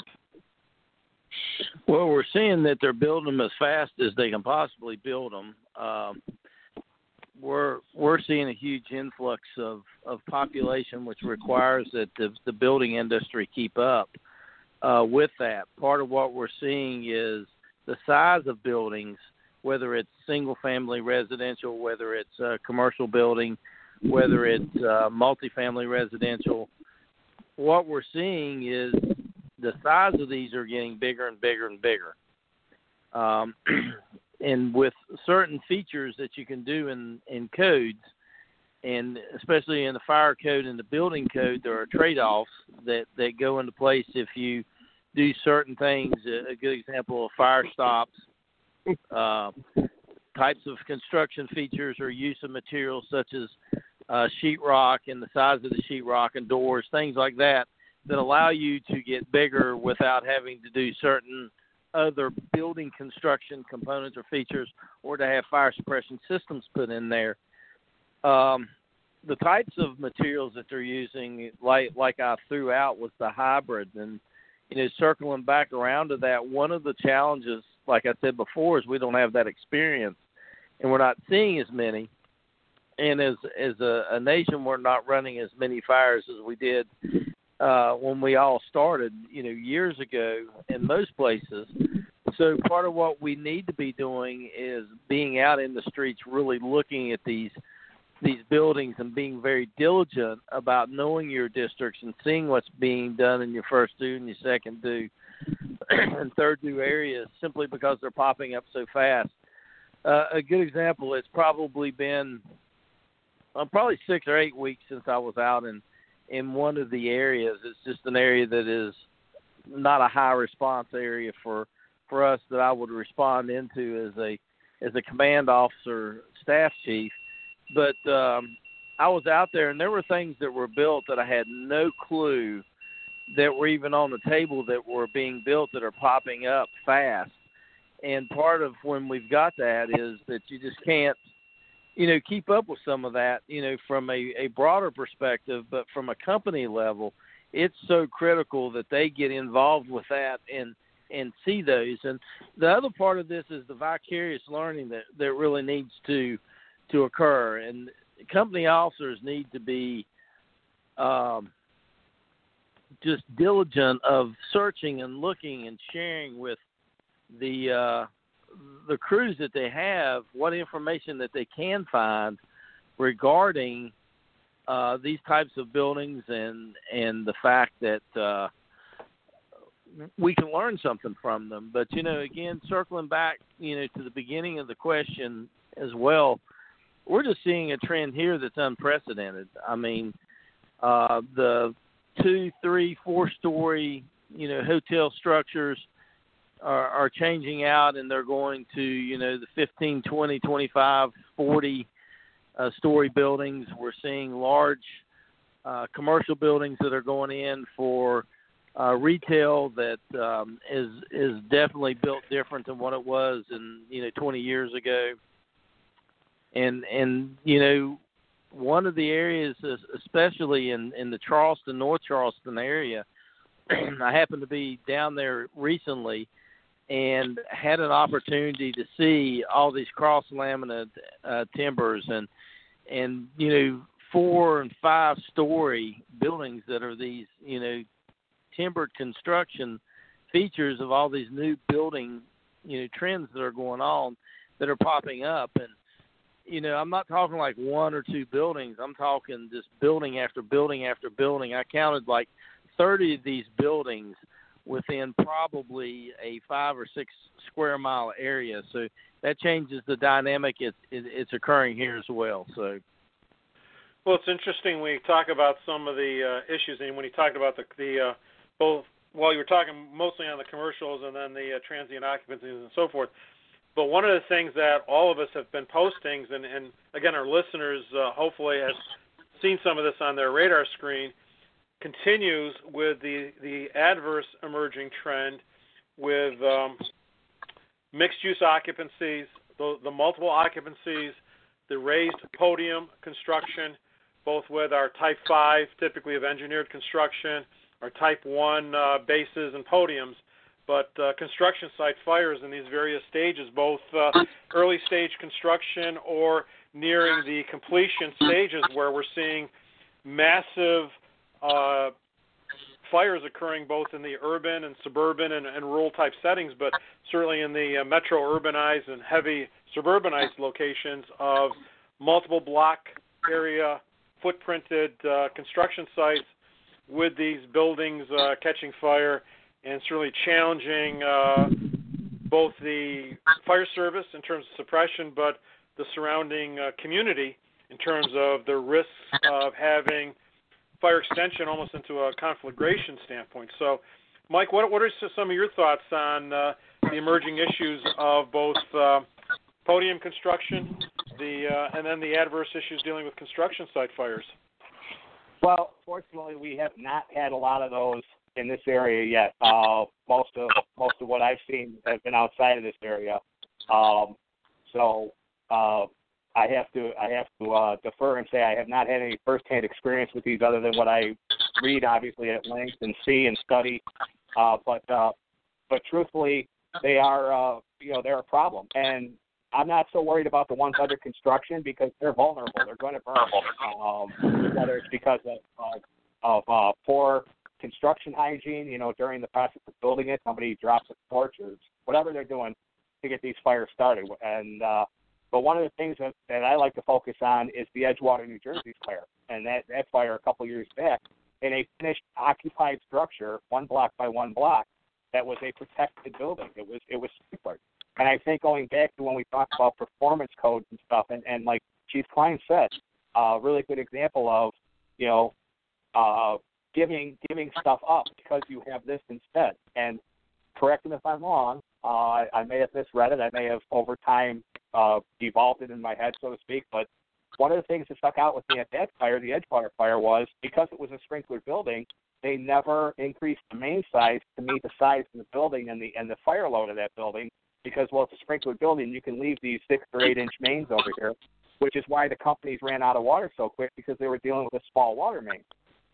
Speaker 7: Well, we're seeing that they're building them as fast as they can possibly build them. Um, we're we're seeing a huge influx of, of population, which requires that the, the building industry keep up uh, with that. Part of what we're seeing is the size of buildings, whether it's single-family residential, whether it's a commercial building, whether it's uh, multifamily residential. What we're seeing is the size of these are getting bigger and bigger and bigger. Um, and with certain features that you can do in, in codes, and especially in the fire code and the building code, there are trade-offs that, that go into place if you do certain things. A, a good example of fire stops, uh, types of construction features or use of materials such as uh, sheetrock and the size of the sheetrock and doors, things like that, that allow you to get bigger without having to do certain other building construction components or features, or to have fire suppression systems put in there. Um, the types of materials that they're using, like like I threw out, was the hybrid. And, you know, circling back around to that, one of the challenges, like I said before, is we don't have that experience, and we're not seeing as many. And as as a, a nation, we're not running as many fires as we did Uh, when we all started, you know, years ago in most places. So part of what we need to be doing is being out in the streets, really looking at these these buildings and being very diligent about knowing your districts and seeing what's being done in your first due and your second due and third due areas, simply because they're popping up so fast. Uh, a good example, it's probably been uh, probably six or eight weeks since I was out in in one of the areas. It's just an area that is not a high response area for, for us that I would respond into as a, as a command officer, staff chief. But um, I was out there, and there were things that were built that I had no clue that were even on the table that were being built that are popping up fast. And part of when we've got that is that you just can't, you know, keep up with some of that, you know, from a, a broader perspective, but from a company level, it's so critical that they get involved with that and, and see those. And the other part of this is the vicarious learning that, that really needs to, to occur. And company officers need to be um, just diligent of searching and looking and sharing with the, uh, the crews that they have, what information that they can find regarding uh, these types of buildings, and and the fact that uh, we can learn something from them. But, you know, again, circling back, you know, to the beginning of the question as well, we're just seeing a trend here that's unprecedented. I mean, uh, the two, three, four-story, you know, hotel structures Are, are changing out, and they're going to, you know, the fifteen, twenty, twenty-five, forty uh, story buildings. We're seeing large uh, commercial buildings that are going in for uh, retail that um, is is definitely built different than what it was in, you know, twenty years ago. And and you know, one of the areas, especially in, in the Charleston, North Charleston area, I happened to be down there recently and had an opportunity to see all these cross laminate uh, timbers and, and, you know, four and five story buildings that are these, you know, timbered construction features of all these new building, you know, trends that are going on that are popping up. And, you know, I'm not talking like one or two buildings. I'm talking just building after building after building. I counted like thirty of these buildings within probably a five or six square mile area. So that changes the dynamic. It's, it's occurring here as well. So,
Speaker 5: well, it's interesting when you talk about some of the uh, issues, and when you talked about the, the uh, both, well, you were talking mostly on the commercials and then the uh, transient occupancies and so forth. But one of the things that all of us have been postings, and, and again, our listeners uh, hopefully have seen some of this on their radar screen, continues with the, the adverse emerging trend with um, mixed-use occupancies, the, the multiple occupancies, the raised podium construction, both with our Type five, typically of engineered construction, our Type one uh, bases and podiums, but uh, construction site fires in these various stages, both uh, early-stage construction or nearing the completion stages where we're seeing massive uh, fires occurring both in the urban and suburban and, and rural type settings, but certainly in the uh, metro urbanized and heavy suburbanized locations of multiple block area footprinted uh, construction sites with these buildings uh, catching fire, and certainly challenging uh, both the fire service in terms of suppression, but the surrounding uh, community in terms of the risks of having fire extension almost into a conflagration standpoint. So, Mike, what, what are some of your thoughts on uh, the emerging issues of both uh, podium construction the uh, and then the adverse issues dealing with construction site fires?
Speaker 6: Well, fortunately, we have not had a lot of those in this area yet. Uh, most of most of what I've seen has been outside of this area. Um, so uh, I have to I have to uh, defer and say I have not had any firsthand experience with these other than what I read, obviously, at length and see and study. Uh, but uh, but truthfully, they are uh, you know they're a problem, and I'm not so worried about the ones under construction because they're vulnerable. They're going to burn, um, whether it's because of, of, of uh, poor construction hygiene, you know, during the process of building it, somebody drops a torch or whatever they're doing to get these fires started. And uh, but one of the things that, that I like to focus on is the Edgewater, New Jersey fire, and that, that fire a couple years back in a finished occupied structure, one block by one block, that was a protected building. It was it was sprinkled. And I think going back to when we talk about performance codes and stuff, and, and like Chief Klein said, a uh, really good example of, you know, uh, giving giving stuff up because you have this instead. And correct me if I'm wrong, uh, I, I may have misread it. I may have over time uh, devolved it in my head, so to speak. But one of the things that stuck out with me at that fire, the Edgewater fire, was because it was a sprinklered building, they never increased the main size to meet the size of the building and the and the fire load of that building. Because, well, it's a sprinklered building, you can leave these six or eight inch mains over here, which is why the companies ran out of water so quick because they were dealing with a small water main.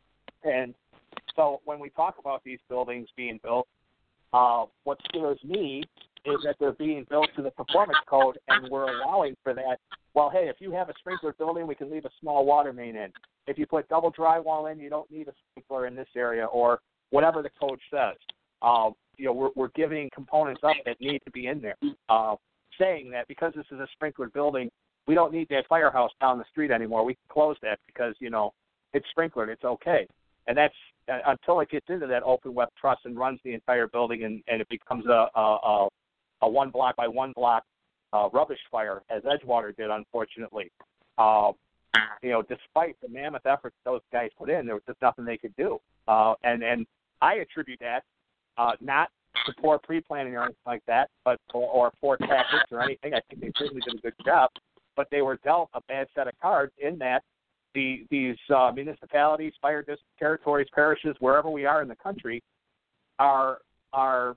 Speaker 6: And so when we talk about these buildings being built, uh, what scares me is that they're being built to the performance code and we're allowing for that. Well, hey, if you have a sprinkler building, we can leave a small water main in. If you put double drywall in, you don't need a sprinkler in this area or whatever the code says. Um, you know, we're, we're giving components up that need to be in there, uh, saying that because this is a sprinklered building, we don't need that firehouse down the street anymore. We can close that because, you know, it's sprinklered. It's okay. And that's uh, until it gets into that open web truss and runs the entire building and, and it becomes a, a, a one block by one block uh, rubbish fire, as Edgewater did, unfortunately. Uh, you know, despite the mammoth efforts those guys put in, there was just nothing they could do. Uh, and, and I attribute that Uh, not to poor pre-planning or anything like that, but or, or poor tactics or anything. I think they certainly did a good job, but they were dealt a bad set of cards in that the these uh, municipalities, fire district territories, parishes, wherever we are in the country, are are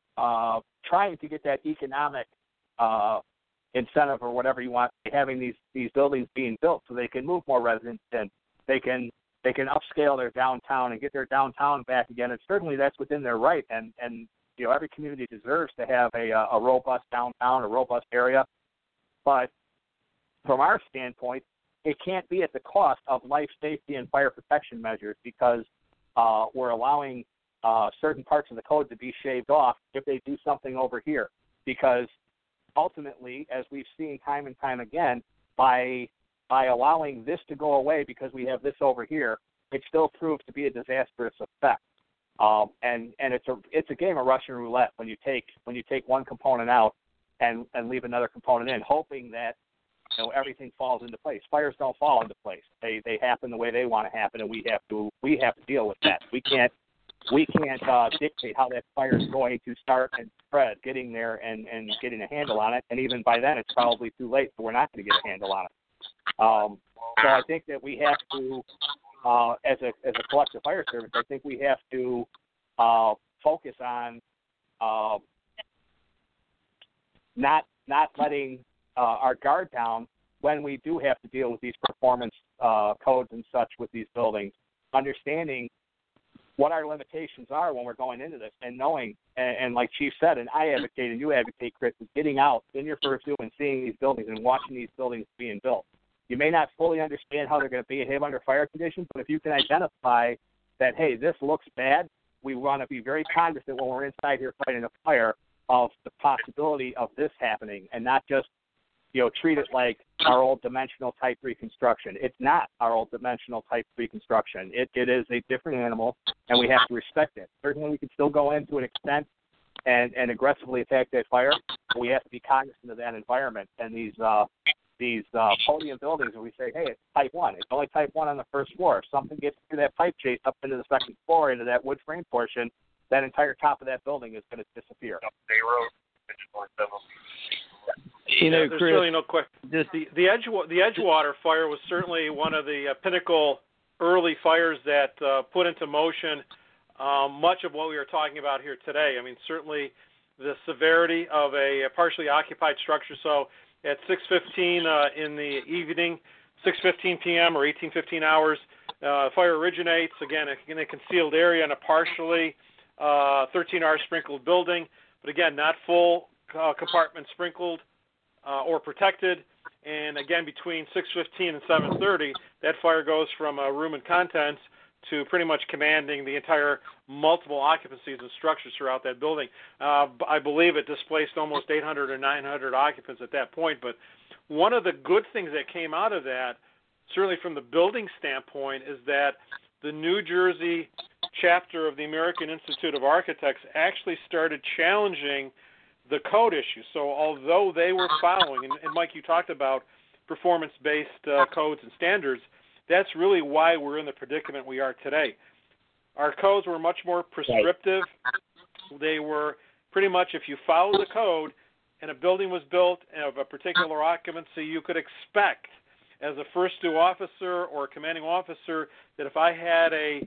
Speaker 6: uh, trying to get that economic uh, incentive or whatever you want, having these these buildings being built so they can move more residents in. They can. They can upscale their downtown and get their downtown back again, and certainly that's within their right. And, and you know, every community deserves to have a, a robust downtown, a robust area. But from our standpoint, it can't be at the cost of life safety and fire protection measures because uh, we're allowing uh, certain parts of the code to be shaved off if they do something over here. Because ultimately, as we've seen time and time again, by By allowing this to go away because we have this over here, it still proves to be a disastrous effect. Um, and and it's a it's a game of Russian roulette when you take when you take one component out and, and leave another component in, hoping that you know everything falls into place. Fires don't fall into place; they they happen the way they want to happen, and we have to we have to deal with that. We can't we can't uh, dictate how that fire is going to start and spread, getting there and, and getting a handle on it. And even by then, it's probably too late. So we're not going to get a handle on it. Um, so I think that we have to, uh, as a as a collective fire service, I think we have to uh, focus on uh, not not letting uh, our guard down when we do have to deal with these performance uh, codes and such with these buildings. Understanding what our limitations are when we're going into this, and knowing, and, and like Chief said, and I advocate and you advocate, Chris, is getting out in your first due and seeing these buildings and watching these buildings being built. You may not fully understand how they're going to behave under fire conditions, but if you can identify that, hey, this looks bad, we want to be very cognizant when we're inside here fighting a fire of the possibility of this happening, and not just, you know, treat it like our old dimensional type three construction. It's not our old dimensional type three construction. It, it is a different animal, and we have to respect it. Certainly we can still go in to an extent and, and aggressively attack that fire, but we have to be cognizant of that environment. And these uh, these uh, podium buildings where we say, hey, it's type one. It's only type one on the first floor. If something gets through that pipe chase up into the second floor, into that wood frame portion, that entire top of that building is going to disappear.
Speaker 7: You know,
Speaker 5: yeah, there's
Speaker 7: Chris,
Speaker 5: really no question.
Speaker 7: This,
Speaker 5: the the Edge the Edgewater fire was certainly one of the uh, pinnacle early fires that uh, put into motion um, much of what we are talking about here today. I mean, certainly the severity of a partially occupied structure. So at six fifteen uh, in the evening, six fifteen p.m. or eighteen fifteen hours, uh, fire originates again in a concealed area in a partially uh, thirteen hour sprinkled building, but again not full uh, compartment sprinkled. Uh, or protected, and again between six fifteen and seven thirty, that fire goes from uh, room and contents to pretty much commanding the entire multiple occupancies and structures throughout that building. Uh, I believe it displaced almost eight hundred or nine hundred occupants at that point, but one of the good things that came out of that, certainly from the building standpoint, is that the New Jersey chapter of the American Institute of Architects actually started challenging the code issue. So although they were following, and, and Mike, you talked about performance-based uh, codes and standards, that's really why we're in the predicament we are today. Our codes were much more prescriptive. They were pretty much, if you follow the code and a building was built of a particular occupancy, you could expect as a first due officer or a commanding officer that if I had a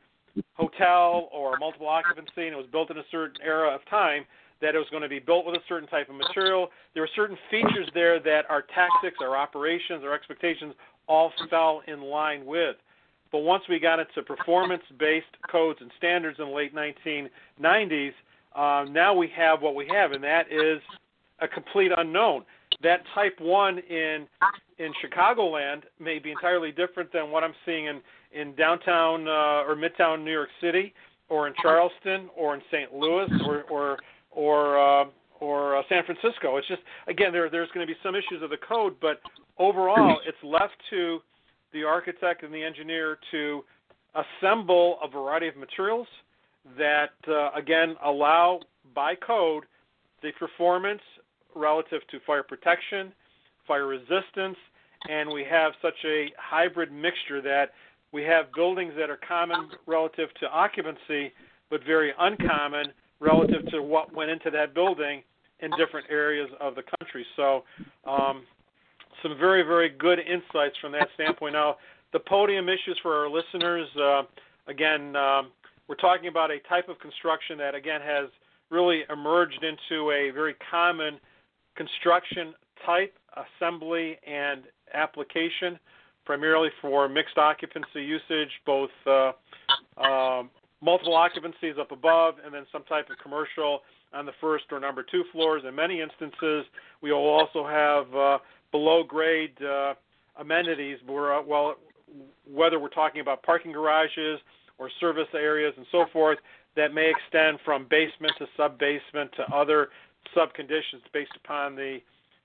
Speaker 5: hotel or a multiple occupancy and it was built in a certain era of time, that it was going to be built with a certain type of material. There were certain features there that our tactics, our operations, our expectations all fell in line with. But once we got into performance-based codes and standards in the late nineteen nineties, uh, now we have what we have, and that is a complete unknown. That type one in in Chicagoland may be entirely different than what I'm seeing in, in downtown uh, or midtown New York City, or in Charleston, or in Saint Louis, or or or uh, or uh, San Francisco. It's just, again, there there's going to be some issues of the code, but overall it's left to the architect and the engineer to assemble a variety of materials that, uh, again, allow by code the performance relative to fire protection, fire resistance, and we have such a hybrid mixture that we have buildings that are common relative to occupancy, but very uncommon relative to what went into that building in different areas of the country. So um, some very, very good insights from that standpoint. Now, the podium issues for our listeners, uh, again, um, we're talking about a type of construction that, again, has really emerged into a very common construction type, assembly, and application, primarily for mixed occupancy usage, both uh, um, multiple occupancies up above, and then some type of commercial on the first or number two floors. In many instances, we will also have uh, below-grade uh, amenities, where, uh, well, whether we're talking about parking garages or service areas and so forth, that may extend from basement to sub-basement to other sub-conditions based upon the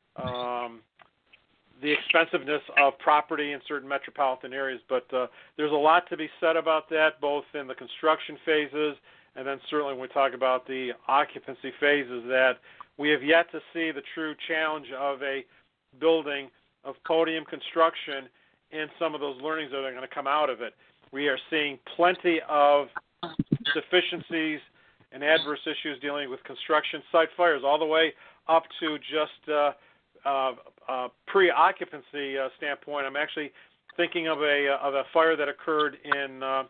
Speaker 5: um, the expensiveness of property in certain metropolitan areas. But uh, there's a lot to be said about that, both in the construction phases and then certainly when we talk about the occupancy phases, that we have yet to see the true challenge of a building of podium construction and some of those learnings that are going to come out of it. We are seeing plenty of deficiencies and adverse issues dealing with construction site fires, all the way up to just uh, uh, uh, pre-occupancy uh, standpoint. I'm actually thinking of a of a fire that occurred in uh,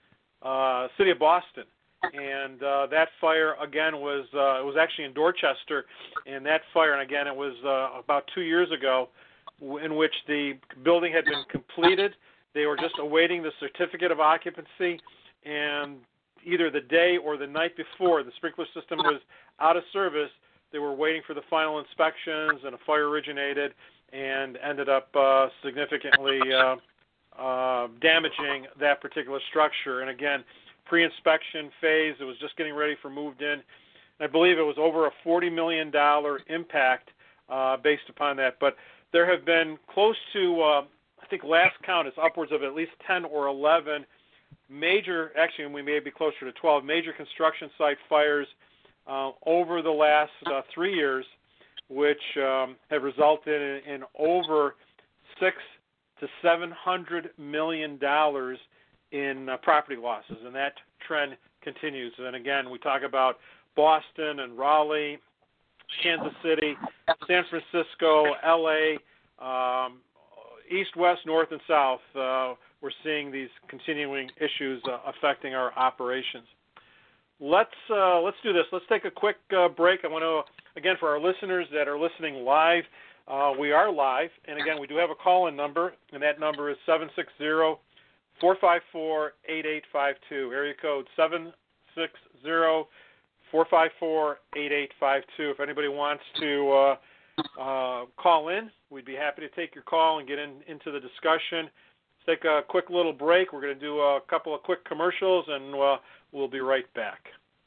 Speaker 5: uh, city of Boston, and uh, that fire again was uh, it was actually in Dorchester, and that fire, and again it was uh, about two years ago, in which the building had been completed. They were just awaiting the certificate of occupancy, and either the day or the night before the sprinkler system was out of service. They were waiting for the final inspections, and a fire originated and ended up uh, significantly uh, uh, damaging that particular structure. And again, pre-inspection phase, it was just getting ready for moved in. And I believe it was over a forty million dollars impact uh, based upon that. But there have been close to, uh, I think last count is upwards of at least ten or eleven major, actually we may be closer to twelve, major construction site fires uh, over the last uh, three years, which um, have resulted in, in over six to seven hundred million dollars in uh, property losses, and that trend continues. And again, we talk about Boston and Raleigh, Kansas City, San Francisco, L A, um, east, west, north, and south. Uh, we're seeing these continuing issues uh, affecting our operations. Let's uh, let's do this. Let's take a quick uh, break. I want to, again, for our listeners that are listening live, uh, we are live, and again, we do have a call-in number, and that number is seven six zero, four five four, eight eight five two, area code seven six zero, four five four, eight eight five two. If anybody wants to uh, uh, call in, we'd be happy to take your call and get in, into the discussion. Let's take a quick little break. We're going to do a couple of quick commercials, and uh, we'll be right back.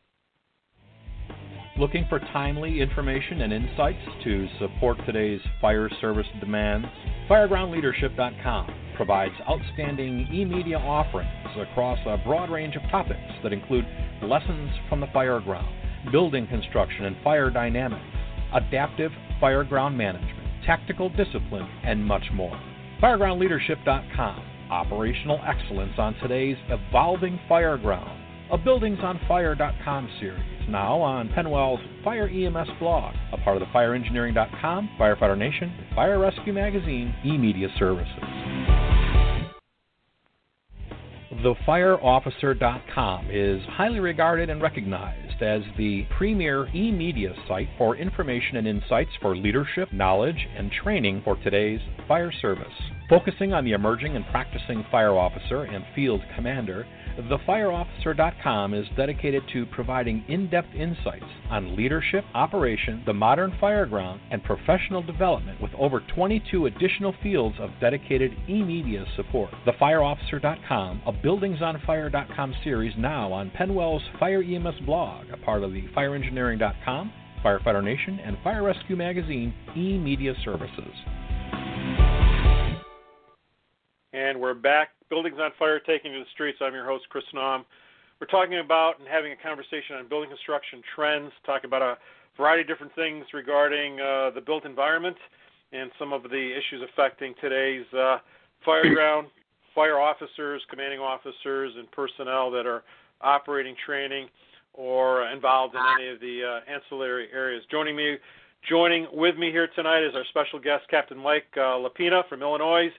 Speaker 8: Looking for timely information and insights to support today's fire service demands? Fireground Leadership dot com provides outstanding e-media offerings across a broad range of topics that include lessons from the fireground, building construction and fire dynamics, adaptive fireground management, tactical discipline, and much more. Fireground Leadership dot com, operational excellence on today's evolving fireground. A Buildings on Fire dot com series, now on Penwell's Fire E M S blog, a part of the Fire Engineering dot com, Firefighter Nation, Fire Rescue Magazine, e-media services. The Fire Officer dot com is highly regarded and recognized as the premier e-media site for information and insights for leadership, knowledge, and training for today's fire service. Focusing on the emerging and practicing fire officer and field commander, The Fire Officer dot com is dedicated to providing in-depth insights on leadership, operation, the modern fireground, and professional development with over twenty-two additional fields of dedicated e-media support. The Fire Officer dot com, a Buildings on Fire dot com series now on Penwell's Fire E M S blog, a part of the Fire Engineering dot com, Firefighter Nation, and Fire Rescue Magazine e-media services.
Speaker 5: And we're back. Buildings on Fire, taking to the streets. I'm your host, Chris Naum. We're talking about and having a conversation on building construction trends, talking about a variety of different things regarding uh, the built environment and some of the issues affecting today's uh, fireground, fire officers, commanding officers, and personnel that are operating training or involved in any of the uh, ancillary areas. Joining me Joining with me here tonight is our special guest, Captain Mike uh, Lapina from Illinois,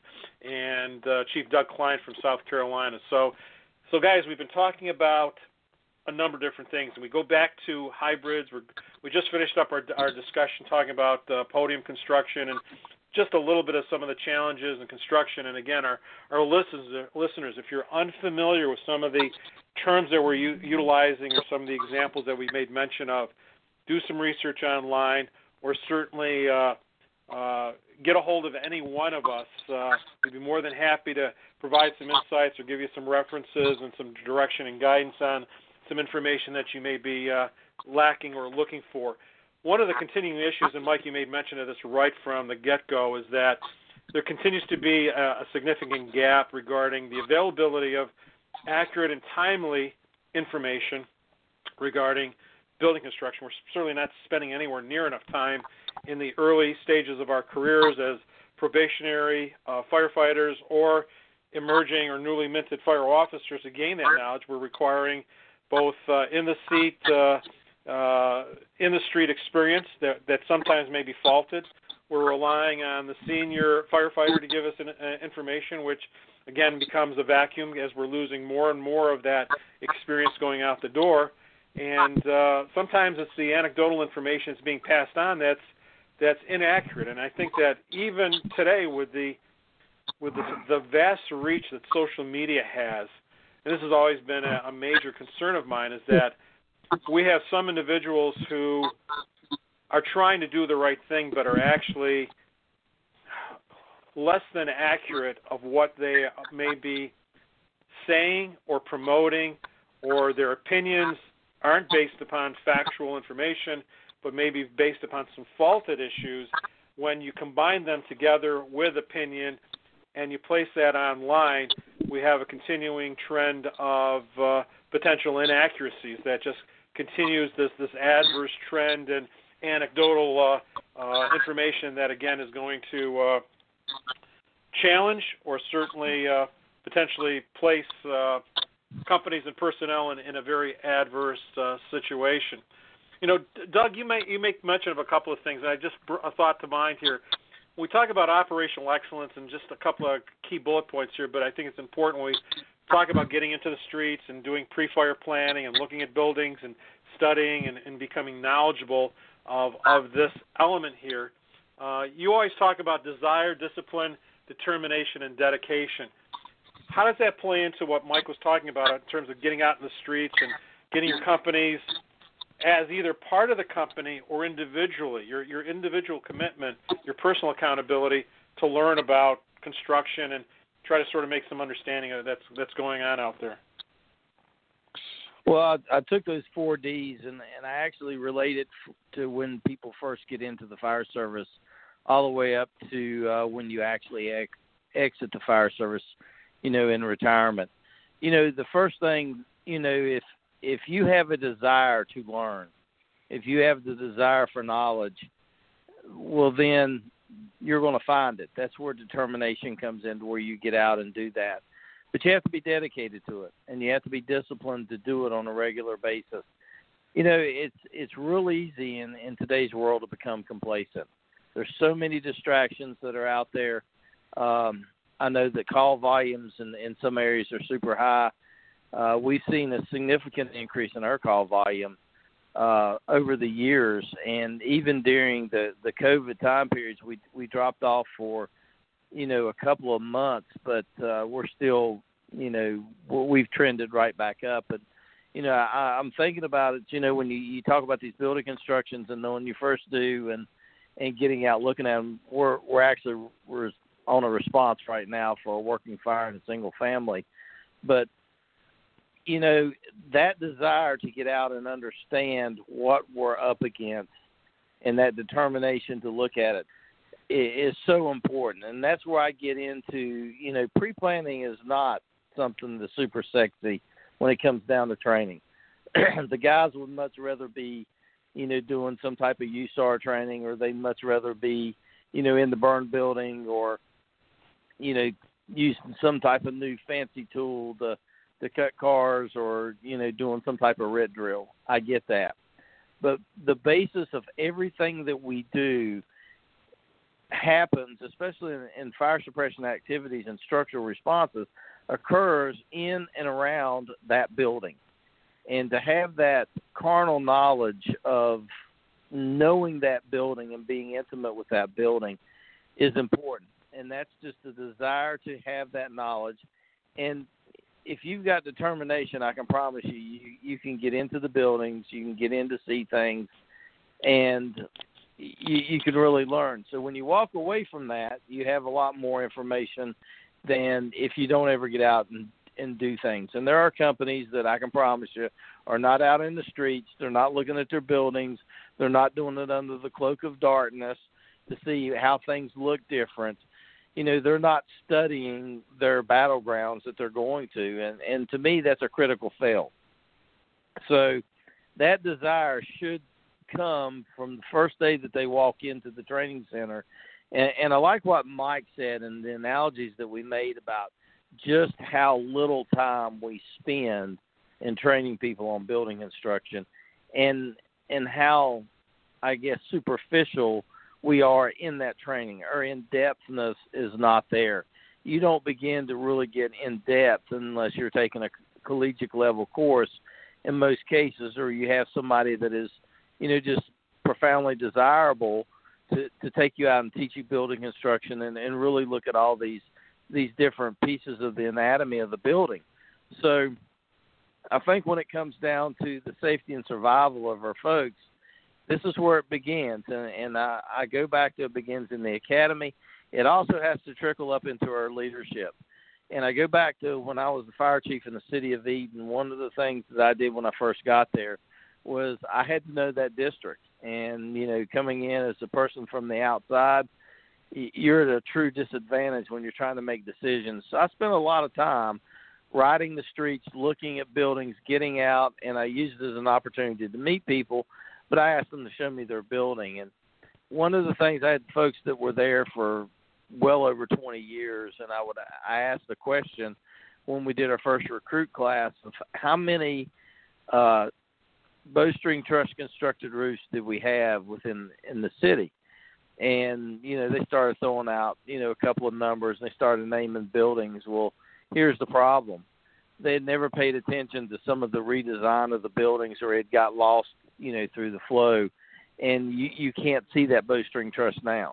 Speaker 5: and uh, Chief Doug Klein from South Carolina. So, so guys, we've been talking about a number of different things, and we go back to hybrids. We're, we just finished up our, our discussion talking about uh, podium construction and just a little bit of some of the challenges in construction. And again, our, our listeners, listeners, if you're unfamiliar with some of the terms that we're u- utilizing or some of the examples that we made mention of, do some research online. Or certainly uh, uh, get a hold of any one of us. Uh, we'd be more than happy to provide some insights or give you some references and some direction and guidance on some information that you may be uh, lacking or looking for. One of the continuing issues, and Mike, you made mention of this right from the get-go, is that there continues to be a, a significant gap regarding the availability of accurate and timely information regarding building construction. We're certainly not spending anywhere near enough time in the early stages of our careers as probationary uh, firefighters or emerging or newly minted fire officers to gain that knowledge. We're requiring both uh, in-the-seat, uh, uh, in-the-street experience that, that sometimes may be faulted. We're relying on the senior firefighter to give us an, uh, information, which, again, becomes a vacuum as we're losing more and more of that experience going out the door. And uh, sometimes it's the anecdotal information that's being passed on that's that's inaccurate. And I think that even today, with the with the, the vast reach that social media has, and this has always been a, a major concern of mine, is that we have some individuals who are trying to do the right thing but are actually less than accurate of what they may be saying or promoting, or their opinions aren't based upon factual information but maybe based upon some faulted issues. When you combine them together with opinion and you place that online, we have a continuing trend of uh, potential inaccuracies that just continues this, this adverse trend and anecdotal uh, uh, information that, again, is going to uh, challenge or certainly uh, potentially place uh, companies and personnel in, in a very adverse uh, situation. You know, Doug, you make, you make mention of a couple of things, and I just brought a thought to mind here. We talk about operational excellence and just a couple of key bullet points here, but I think it's important when we talk about getting into the streets and doing pre-fire planning and looking at buildings and studying and, and becoming knowledgeable of, of this element here. Uh, you always talk about desire, discipline, determination, and dedication. How does that play into what Mike was talking about in terms of getting out in the streets and getting your companies as either part of the company or individually, your your individual commitment, your personal accountability to learn about construction and try to sort of make some understanding of that's that's going on out there?
Speaker 7: Well, I, I took those four Ds and, and I actually relate it to when people first get into the fire service all the way up to uh, when you actually ex- exit the fire service, you know, in retirement. You know, the first thing, you know, if if you have a desire to learn, if you have the desire for knowledge, well, then you're going to find it. That's where determination comes into, where you get out and do that. But you have to be dedicated to it, and you have to be disciplined to do it on a regular basis. You know, it's it's real easy in, in today's world to become complacent. There's so many distractions that are out there. Um, I know that call volumes in, in some areas are super high. Uh, we've seen a significant increase in our call volume uh, over the years, and even during the, the COVID time periods, we we dropped off for, you know, a couple of months, but uh, we're still, you know, we've trended right back up. And, you know, I, I'm thinking about it, you know, when you, you talk about these building constructions and when you first do and, and getting out looking at them, we're, we're actually we're on a response right now for a working fire in a single family. But, you know, that desire to get out and understand what we're up against and that determination to look at it is so important. And that's where I get into, you know, pre-planning is not something that's super sexy when it comes down to training. The guys would much rather be, you know, doing some type of U S A R training, or they'd much rather be, you know, in the burn building, or, you know, using some type of new fancy tool to, to cut cars, or, you know, doing some type of red drill. I get that. But the basis of everything that we do happens, especially in, in fire suppression activities and structural responses, occurs in and around that building. And to have that carnal knowledge of knowing that building and being intimate with that building is important. And that's just the desire to have that knowledge. And if you've got determination, I can promise you, you, you can get into the buildings, you can get in to see things, and you, you can really learn. So when you walk away from that, you have a lot more information than if you don't ever get out and, and do things. And there are companies that I can promise you are not out in the streets. They're not looking at their buildings. They're not doing it under the cloak of darkness to see how things look different. You know, they're not studying their battlegrounds that they're going to. And, and to me, that's a critical fail. So that desire should come from the first day that they walk into the training center. And, and I like what Mike said and the analogies that we made about just how little time we spend in training people on building construction, and and how, I guess, superficial we are in that training. Our in-depthness is not there. You don't begin to really get in-depth unless you're taking a collegiate level course in most cases, or you have somebody that is, you know, just profoundly desirable to, to take you out and teach you building construction and, and really look at all these these different pieces of the anatomy of the building. So I think when it comes down to the safety and survival of our folks, this is where it begins. And, and I, I go back to it begins in the academy. It also has to trickle up into our leadership. And I go back to when I was the fire chief in the city of Eden. One of the things that I did when I first got there was I had to know that district. And, you know, coming in as a person from the outside, you're at a true disadvantage when you're trying to make decisions. So I spent a lot of time riding the streets, looking at buildings, getting out, and I used it as an opportunity to meet people, but I asked them to show me their building. And one of the things, I had folks that were there for well over twenty years, and I would I asked the question when we did our first recruit class of how many uh, bowstring truss constructed roofs did we have within in the city. And, you know, they started throwing out, you know, a couple of numbers, and they started naming buildings. Well, here's the problem. They had never paid attention to some of the redesign of the buildings, or it got lost, you know, through the flow. And you, you can't see that bowstring truss now.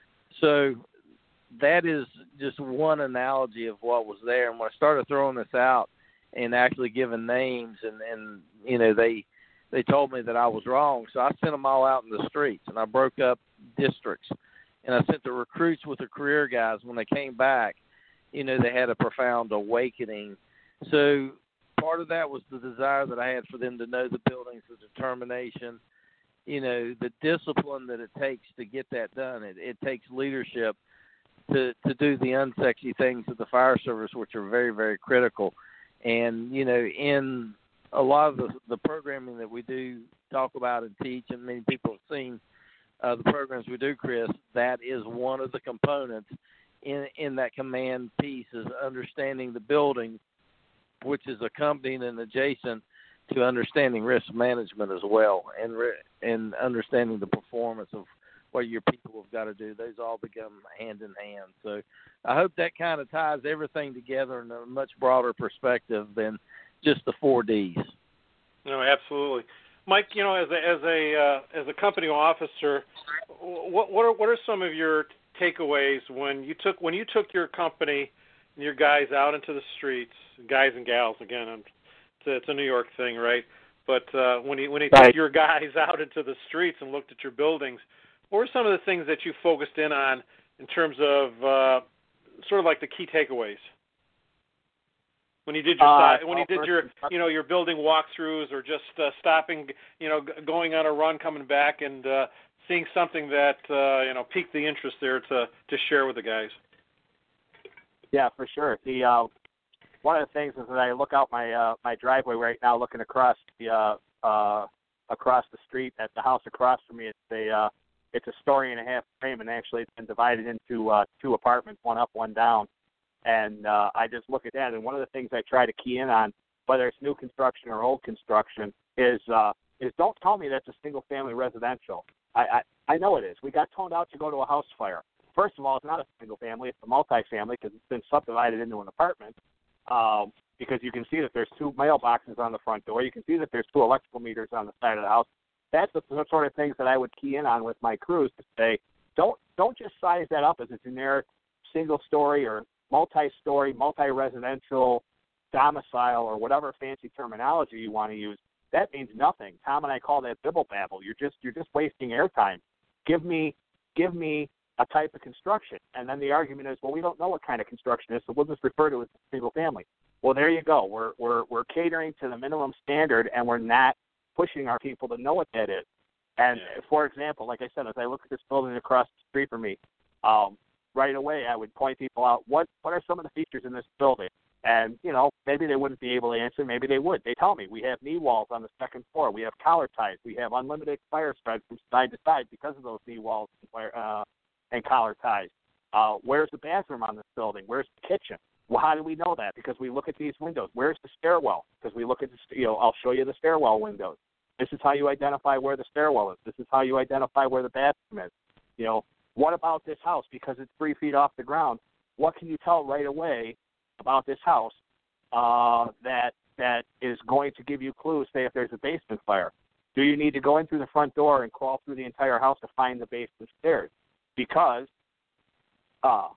Speaker 7: So that is just one analogy of what was there. And when I started throwing this out and actually giving names, and, and you know, they they told me that I was wrong. So I sent them all out in the streets, and I broke up districts. And I sent the recruits with the career guys. When they came back, you know, they had a profound awakening. So part of that was the desire that I had for them to know the buildings, the determination, you know, the discipline that it takes to get that done. It, it takes leadership to, to do the unsexy things of the fire service, which are very, very critical. And, you know, in a lot of the, the programming that we do talk about and teach, and many people have seen uh, the programs we do, Chris, that is one of the components in in that command piece, is understanding the building, which is accompanying and adjacent to understanding risk management as well, and re- and understanding the performance of what your people have got to do. Those all become hand in hand. So I hope that kind of ties everything together in a much broader perspective than just the four Ds.
Speaker 5: No, absolutely. Mike, you know, as a as a uh, as a company officer, what what are what are some of your takeaways when you took when you took your company and your guys out into the streets, guys and gals again? It's a, it's a New York thing, right? But uh, when you when you
Speaker 6: Right.
Speaker 5: took your guys out into the streets and looked at your buildings, what were some of the things that you focused in on in terms of uh, sort of like the key takeaways? When you did your
Speaker 6: Uh,
Speaker 5: when you
Speaker 6: well,
Speaker 5: did your you know your building walkthroughs, or just uh, stopping, you know, g- going on a run, coming back, and uh, seeing something that uh, you know piqued the interest there to to share with the guys.
Speaker 6: Yeah, for sure. The uh, one of the things is that I look out my uh, my driveway right now, looking across the uh, uh, across the street at the house across from me. It's a uh, it's a story and a half frame, and actually it's been divided into uh, two apartments, one up, one down. And uh, I just look at that, and one of the things I try to key in on, whether it's new construction or old construction, is uh, is don't tell me that's a single-family residential. I, I I know it is. We got toned out to go to a house fire. First of all, it's not a single-family; it's a multi-family because it's been subdivided into an apartment. Um, because you can see that there's two mailboxes on the front door. You can see that there's two electrical meters on the side of the house. That's the sort of things that I would key in on with my crews to say, don't don't just size that up as a generic single-story or multi-story, multi-residential domicile, or whatever fancy terminology you want to use. That means nothing. Tom and I call that bibble babble. You're just you're just wasting airtime. Give me give me a type of construction, and then the argument is, well, we don't know what kind of construction it is, so we'll just refer to it as single family. Well, there you go. We're we're we're catering to the minimum standard, and we're not pushing our people to know what that is. And
Speaker 5: Yeah.
Speaker 6: for example, like I said, as I look at this building across the street from me, um, right away I would point people out, what what are some of the features in this building? And, you know, maybe they wouldn't be able to answer, maybe they would. They tell me, we have knee walls on the second floor, we have collar ties, we have unlimited fire spread from side to side because of those knee walls and, fire, uh, and collar ties. Uh, where's the bathroom on this building? Where's the kitchen? Well, how do we know that? Because we look at these windows. Where's the stairwell? Because we look at the, you know, I'll show you the stairwell windows. This is how you identify where the stairwell is. This is how you identify where the bathroom is. You know, what about this house? Because it's three feet off the ground, what can you tell right away about this house uh, that that is going to give you clues, say, if there's a basement fire? Do you need to go in through the front door and crawl through the entire house to find the basement stairs? Because uh,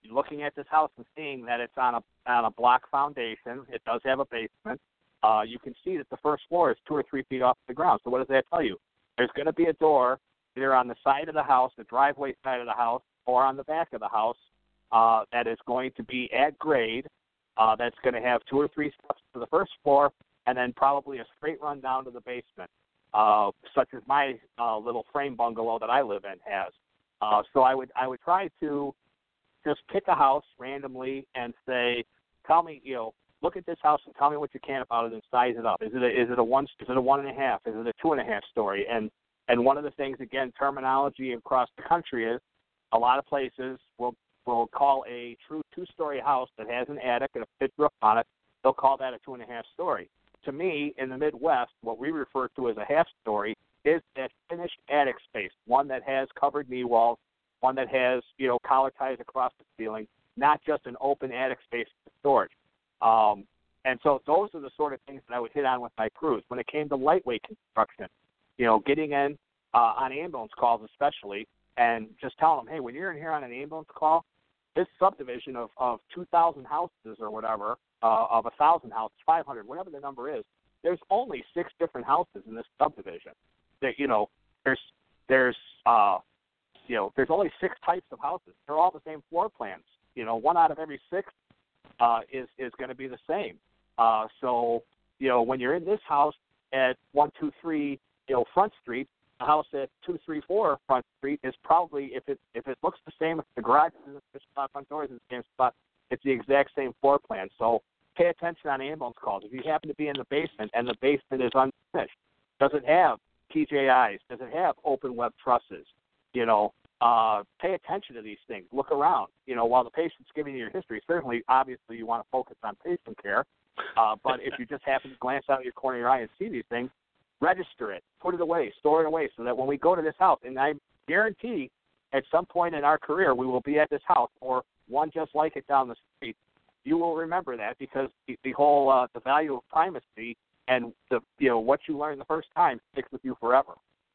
Speaker 6: looking at this house and seeing that it's on a on a block foundation. It does have a basement. Uh, you can see that the first floor is two or three feet off the ground. So what does that tell you? There's going to be a door either on the side of the house, the driveway side of the house, or on the back of the house uh, that is going to be at grade. Uh, that's going to have two or three steps to the first floor, and then probably a straight run down to the basement, uh, such as my uh, little frame bungalow that I live in has. Uh, so I would I would try to just pick a house randomly and say, tell me, you know, look at this house and tell me what you can about it and size it up. Is it a, is it a one is it a one and a half? Is it a two and a half story? And and one of the things, again, terminology across the country is a lot of places will will call a true two-story house that has an attic and a pitch roof on it, they'll call that a two and a half story. To me, in the Midwest, what we refer to as a half story is that finished attic space, one that has covered knee walls, one that has, you know, collar ties across the ceiling, not just an open attic space for storage. Um, and so those are the sort of things that I would hit on with my crews. When it came to lightweight construction, you know, getting in uh, on ambulance calls especially, and just telling them, hey, when you're in here on an ambulance call, this subdivision of, of two thousand houses or whatever, uh, of one thousand houses, five hundred, whatever the number is, there's only six different houses in this subdivision. That, you know, there's, there's, uh, you know, there's only six types of houses. They're all the same floor plans. You know, one out of every six uh, is, is going to be the same. Uh, so, you know, when you're in this house at one two three, you know, Front Street, the house at two three four Front Street is probably, if it if it looks the same, if the garage is in the same spot, front door is in the same spot, it's the exact same floor plan. So pay attention on ambulance calls. If you happen to be in the basement and the basement is unfinished, does it have T J Is? Does it have open web trusses? You know, uh, pay attention to these things. Look around. You know, while the patient's giving you your history, certainly, obviously, you want to focus on patient care. Uh, but if you just happen to glance out of your corner of your eye and see these things, register it, put it away, store it away, so that when we go to this house, and I guarantee at some point in our career we will be at this house or one just like it down the street, you will remember that, because the, the whole uh, the value of primacy and the you know what you learn the first time sticks with you forever.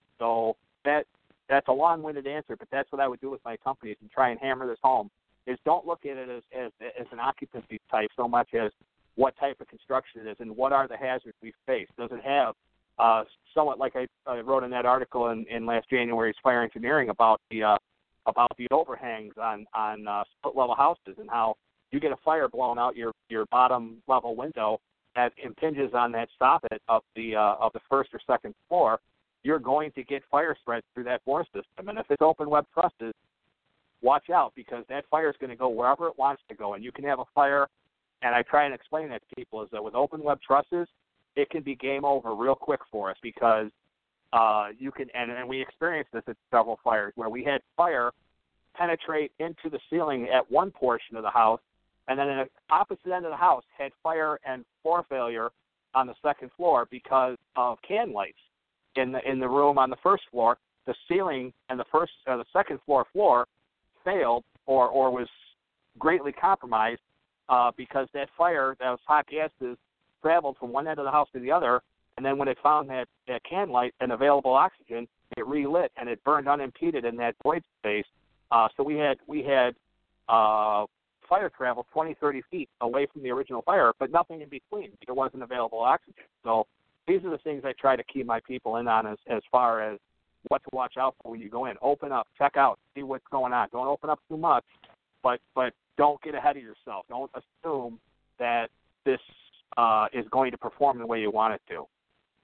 Speaker 6: So that that's a long-winded answer, but that's what I would do with my companies and try and hammer this home. Is don't look at it as as, as an occupancy type so much as what type of construction it is and what are the hazards we face. Does it have Uh, somewhat like I, I wrote in that article in, in last January's Fire Engineering about the uh, about the overhangs on on uh, split level houses and how you get a fire blown out your your bottom level window that impinges on that soffit of the uh, of the first or second floor. You're going to get fire spread through that floor system, and if it's open web trusses, watch out, because that fire is going to go wherever it wants to go, and you can have a fire. And I try and explain that to people is that with open web trusses, it can be game over real quick for us, because uh, you can, and, and we experienced this at several fires where we had fire penetrate into the ceiling at one portion of the house, and then in the opposite end of the house had fire and floor failure on the second floor because of can lights in the in the room on the first floor. The ceiling and the first, uh, the second floor floor failed or or was greatly compromised uh, because that fire, those hot gases, traveled from one end of the house to the other, and then when it found that, that can light and available oxygen, it relit and it burned unimpeded in that void space. Uh, so we had we had uh, fire travel twenty, thirty feet away from the original fire, but nothing in between. There wasn't available oxygen. So these are the things I try to keep my people in on as, as far as what to watch out for when you go in. Open up, check out, see what's going on. Don't open up too much, but but don't get ahead of yourself. Don't assume that this Uh, is going to perform the way you want it to.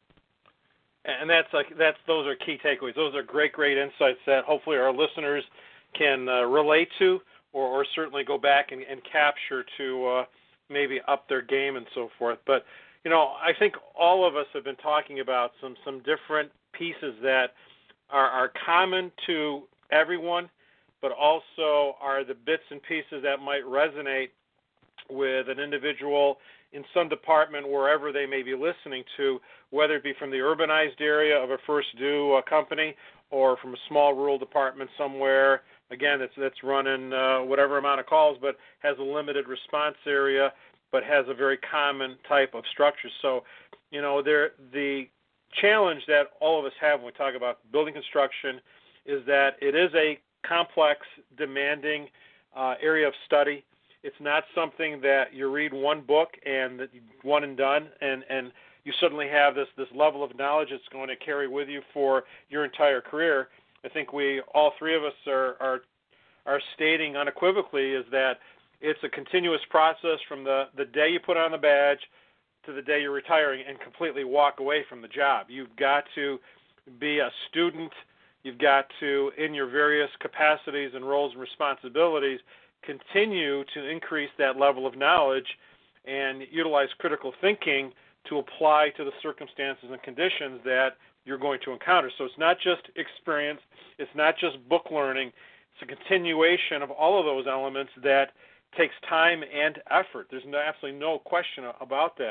Speaker 5: And that's like that's those are key takeaways. Those are great, great insights that hopefully our listeners can uh, relate to, or, or certainly go back and, and capture to uh, maybe up their game and so forth. But you know, I think all of us have been talking about some some different pieces that are, are common to everyone, but also are the bits and pieces that might resonate with an individual in some department wherever they may be listening to, whether it be from the urbanized area of a first due uh, company or from a small rural department somewhere, again, that's, that's running uh, whatever amount of calls but has a limited response area but has a very common type of structure. So, you know, there, the challenge that all of us have when we talk about building construction is that it is a complex, demanding uh, area of study. It's not something that you read one book and that you, one and done, and, and you suddenly have this, this level of knowledge that's going to carry with you for your entire career. I think we, all three of us are, are, are stating unequivocally is that it's a continuous process from the, the day you put on the badge to the day you're retiring and completely walk away from the job. You've got to be a student. You've got to, in your various capacities and roles and responsibilities, continue to increase that level of knowledge and utilize critical thinking to apply to the circumstances and conditions that you're going to encounter. So it's not just experience, it's not just book learning, it's a continuation of all of those elements that takes time and effort. There's no, absolutely no question about that.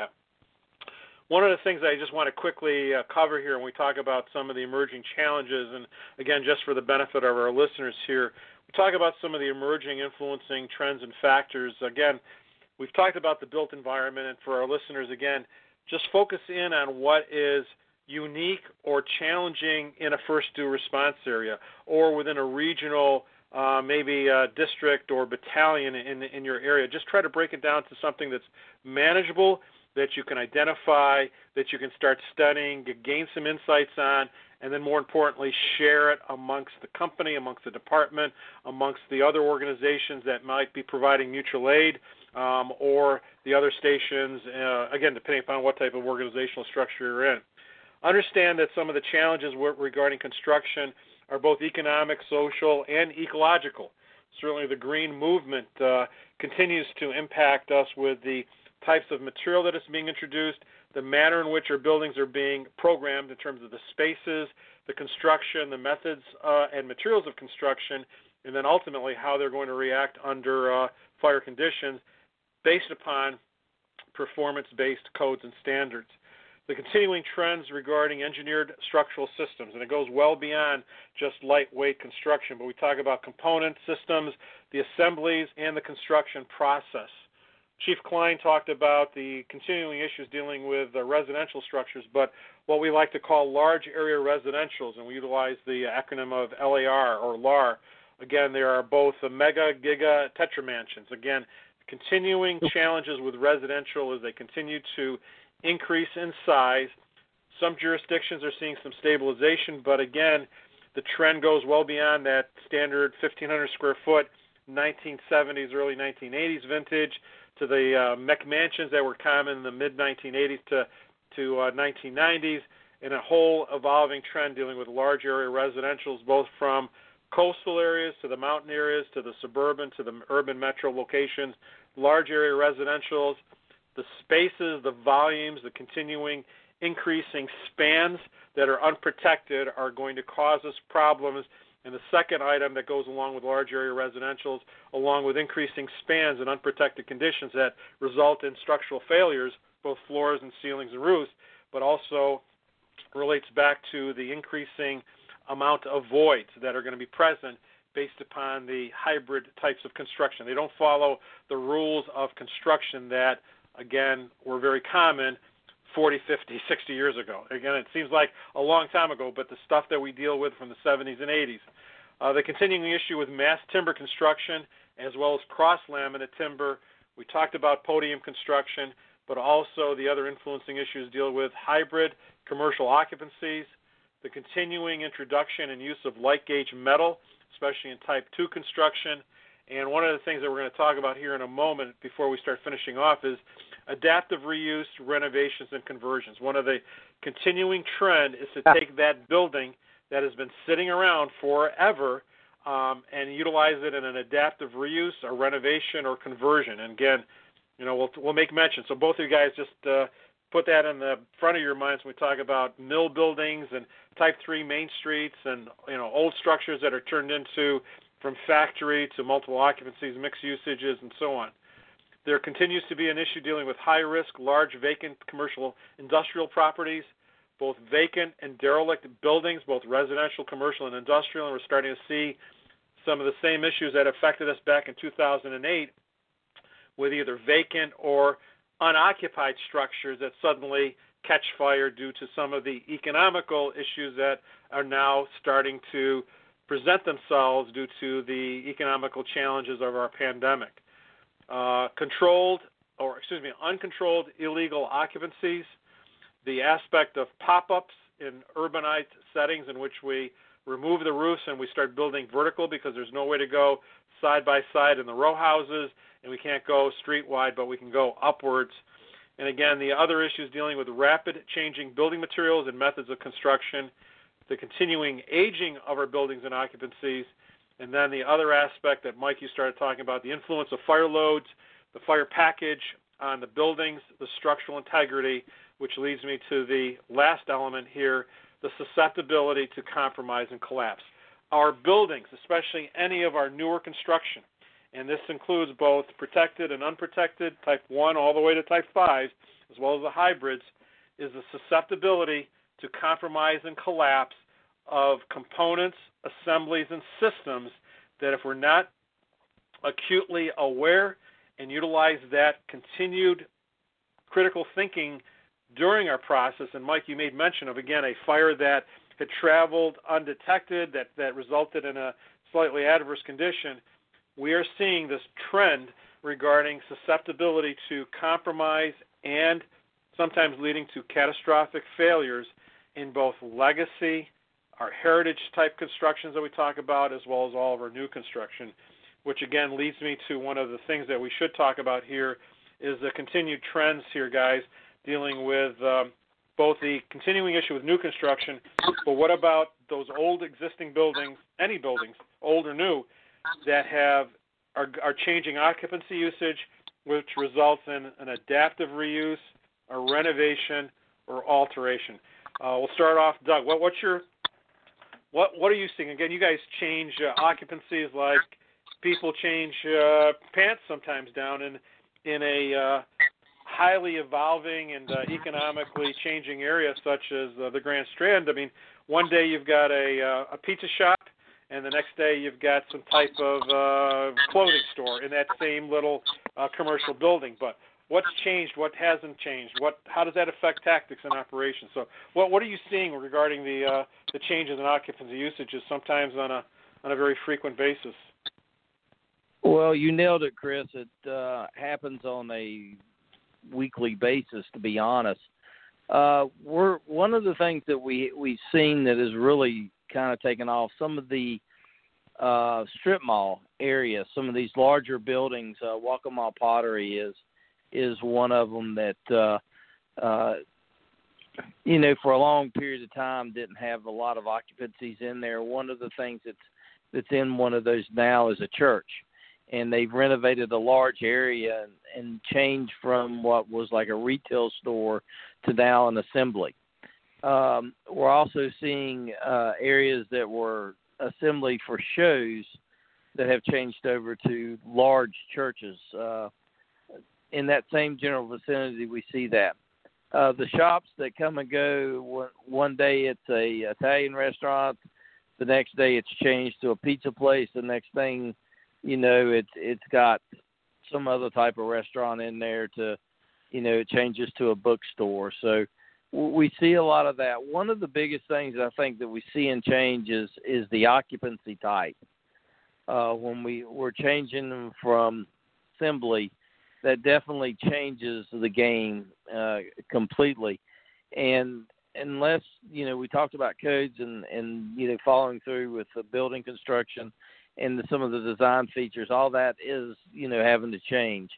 Speaker 5: One of the things I just want to quickly uh, cover here when we talk about some of the emerging challenges, and again, just for the benefit of our listeners here, we talk about some of the emerging influencing trends and factors. Again, we've talked about the built environment, and for our listeners, again, just focus in on what is unique or challenging in a first due response area or within a regional uh, maybe a district or battalion in, in your area. Just try to break it down to something that's manageable, that you can identify, that you can start studying, gain some insights on, and then more importantly, share it amongst the company, amongst the department, amongst the other organizations that might be providing mutual aid, um, or the other stations, uh, again, depending upon what type of organizational structure you're in. Understand that some of the challenges regarding construction are both economic, social, and ecological. Certainly the green movement uh, continues to impact us with the types of material that is being introduced, the manner in which our buildings are being programmed in terms of the spaces, the construction, the methods uh, and materials of construction, and then ultimately how they're going to react under uh, fire conditions based upon performance-based codes and standards. The continuing trends regarding engineered structural systems, and it goes well beyond just lightweight construction, but we talk about component systems, the assemblies, and the construction process. Chief Klein talked about the continuing issues dealing with uh, residential structures, but what we like to call large area residentials, and we utilize the acronym of L A R or L A R. Again, there are both the mega, giga, tetra mansions. Again, continuing challenges with residential as they continue to increase in size. Some jurisdictions are seeing some stabilization, but again, the trend goes well beyond that standard fifteen hundred square foot, nineteen seventies, early nineteen eighties vintage, to the uh, McMansions that were common in the mid nineteen eighties to, to uh, nineteen nineties, and a whole evolving trend dealing with large area residentials, both from coastal areas to the mountain areas to the suburban to the urban metro locations, large area residentials, the spaces, the volumes, the continuing increasing spans that are unprotected are going to cause us problems. And the second item that goes along with large area residentials, along with increasing spans and unprotected conditions that result in structural failures, both floors and ceilings and roofs, but also relates back to the increasing amount of voids that are going to be present based upon the hybrid types of construction. They don't follow the rules of construction that, again, were very common forty, fifty, sixty years ago. Again, it seems like a long time ago, but the stuff that we deal with from the seventies and eighties. Uh, the continuing issue with mass timber construction as well as cross-laminate timber. We talked about podium construction, but also the other influencing issues deal with hybrid commercial occupancies, the continuing introduction and use of light gauge metal, especially in type two construction. And one of the things that we're going to talk about here in a moment before we start finishing off is adaptive reuse, renovations, and conversions. One of the continuing trend is to take that building that has been sitting around forever um, and utilize it in an adaptive reuse, a renovation, or conversion. And again, you know, we'll we'll make mention. So both of you guys just uh, put that in the front of your minds when we talk about mill buildings and type three main streets and, you know, old structures that are turned into from factory to multiple occupancies, mixed usages, and so on. There continues to be an issue dealing with high-risk, large vacant commercial industrial properties, both vacant and derelict buildings, both residential, commercial, and industrial, and we're starting to see some of the same issues that affected us back in two thousand eight with either vacant or unoccupied structures that suddenly catch fire due to some of the economical issues that are now starting to present themselves due to the economical challenges of our pandemic. Uh, controlled, or excuse me, uncontrolled illegal occupancies, the aspect of pop-ups in urbanized settings in which we remove the roofs and we start building vertical because there's no way to go side by side in the row houses, and we can't go street-wide, but we can go upwards. And again, the other issues dealing with rapid changing building materials and methods of construction, the continuing aging of our buildings and occupancies, and then the other aspect that, Mike, you started talking about, the influence of fire loads, the fire package on the buildings, the structural integrity, which leads me to the last element here, the susceptibility to compromise and collapse. Our buildings, especially any of our newer construction, and this includes both protected and unprotected, type one all the way to type five, as well as the hybrids, is the susceptibility to compromise and collapse of components, assemblies, and systems that if we're not acutely aware and utilize that continued critical thinking during our process, and Mike, you made mention of, again, a fire that had traveled undetected, that, that resulted in a slightly adverse condition, we are seeing this trend regarding susceptibility to compromise and sometimes leading to catastrophic failures in both legacy, our heritage-type constructions that we talk about, as well as all of our new construction, which again leads me to one of the things that we should talk about here is the continued trends here, guys, dealing with um, both the continuing issue with new construction, but what about those old existing buildings, any buildings, old or new, that have are, are changing occupancy usage, which results in an adaptive reuse, a renovation, or alteration. Uh, we'll start off, Doug. What, what's your what what are you seeing? Again, you guys change uh, occupancies like people change uh, pants sometimes down in in a uh, highly evolving and uh, economically changing area such as uh, the Grand Strand. I mean, one day you've got a uh, a pizza shop, and the next day you've got some type of uh, clothing store in that same little uh, commercial building. But what's changed? What hasn't changed? What? How does that affect tactics and operations? So, what what are you seeing regarding the uh, the changes in occupancy usages, sometimes on a on a very frequent basis?
Speaker 7: Well, you nailed it, Chris. It uh, happens on a weekly basis, to be honest. Uh, we're one of the things that we we've seen that has really kind of taken off. Some of the uh, strip mall areas, some of these larger buildings, uh, Waccamaw Pottery is is one of them that uh, uh, you know for a long period of time didn't have a lot of occupancies in there. One of the things that's that's in one of those now is a church. And they've renovated a large area and, and changed from what was like a retail store to now an assembly. Um, we're also seeing uh, areas that were assembly for shows that have changed over to large churches. Uh, in that same general vicinity, we see that. Uh, the shops that come and go, one, one day it's a Italian restaurant, the next day it's changed to a pizza place, the next thing you know, it's it's got some other type of restaurant in there to, you know, it changes to a bookstore. So we see a lot of that. One of the biggest things I think that we see in change is, is the occupancy type. Uh, when we, we're changing them from assembly, that definitely changes the game uh, completely. And unless, you know, we talked about codes and, and, you know, following through with the building construction and the, some of the design features, all that is, you know, having to change.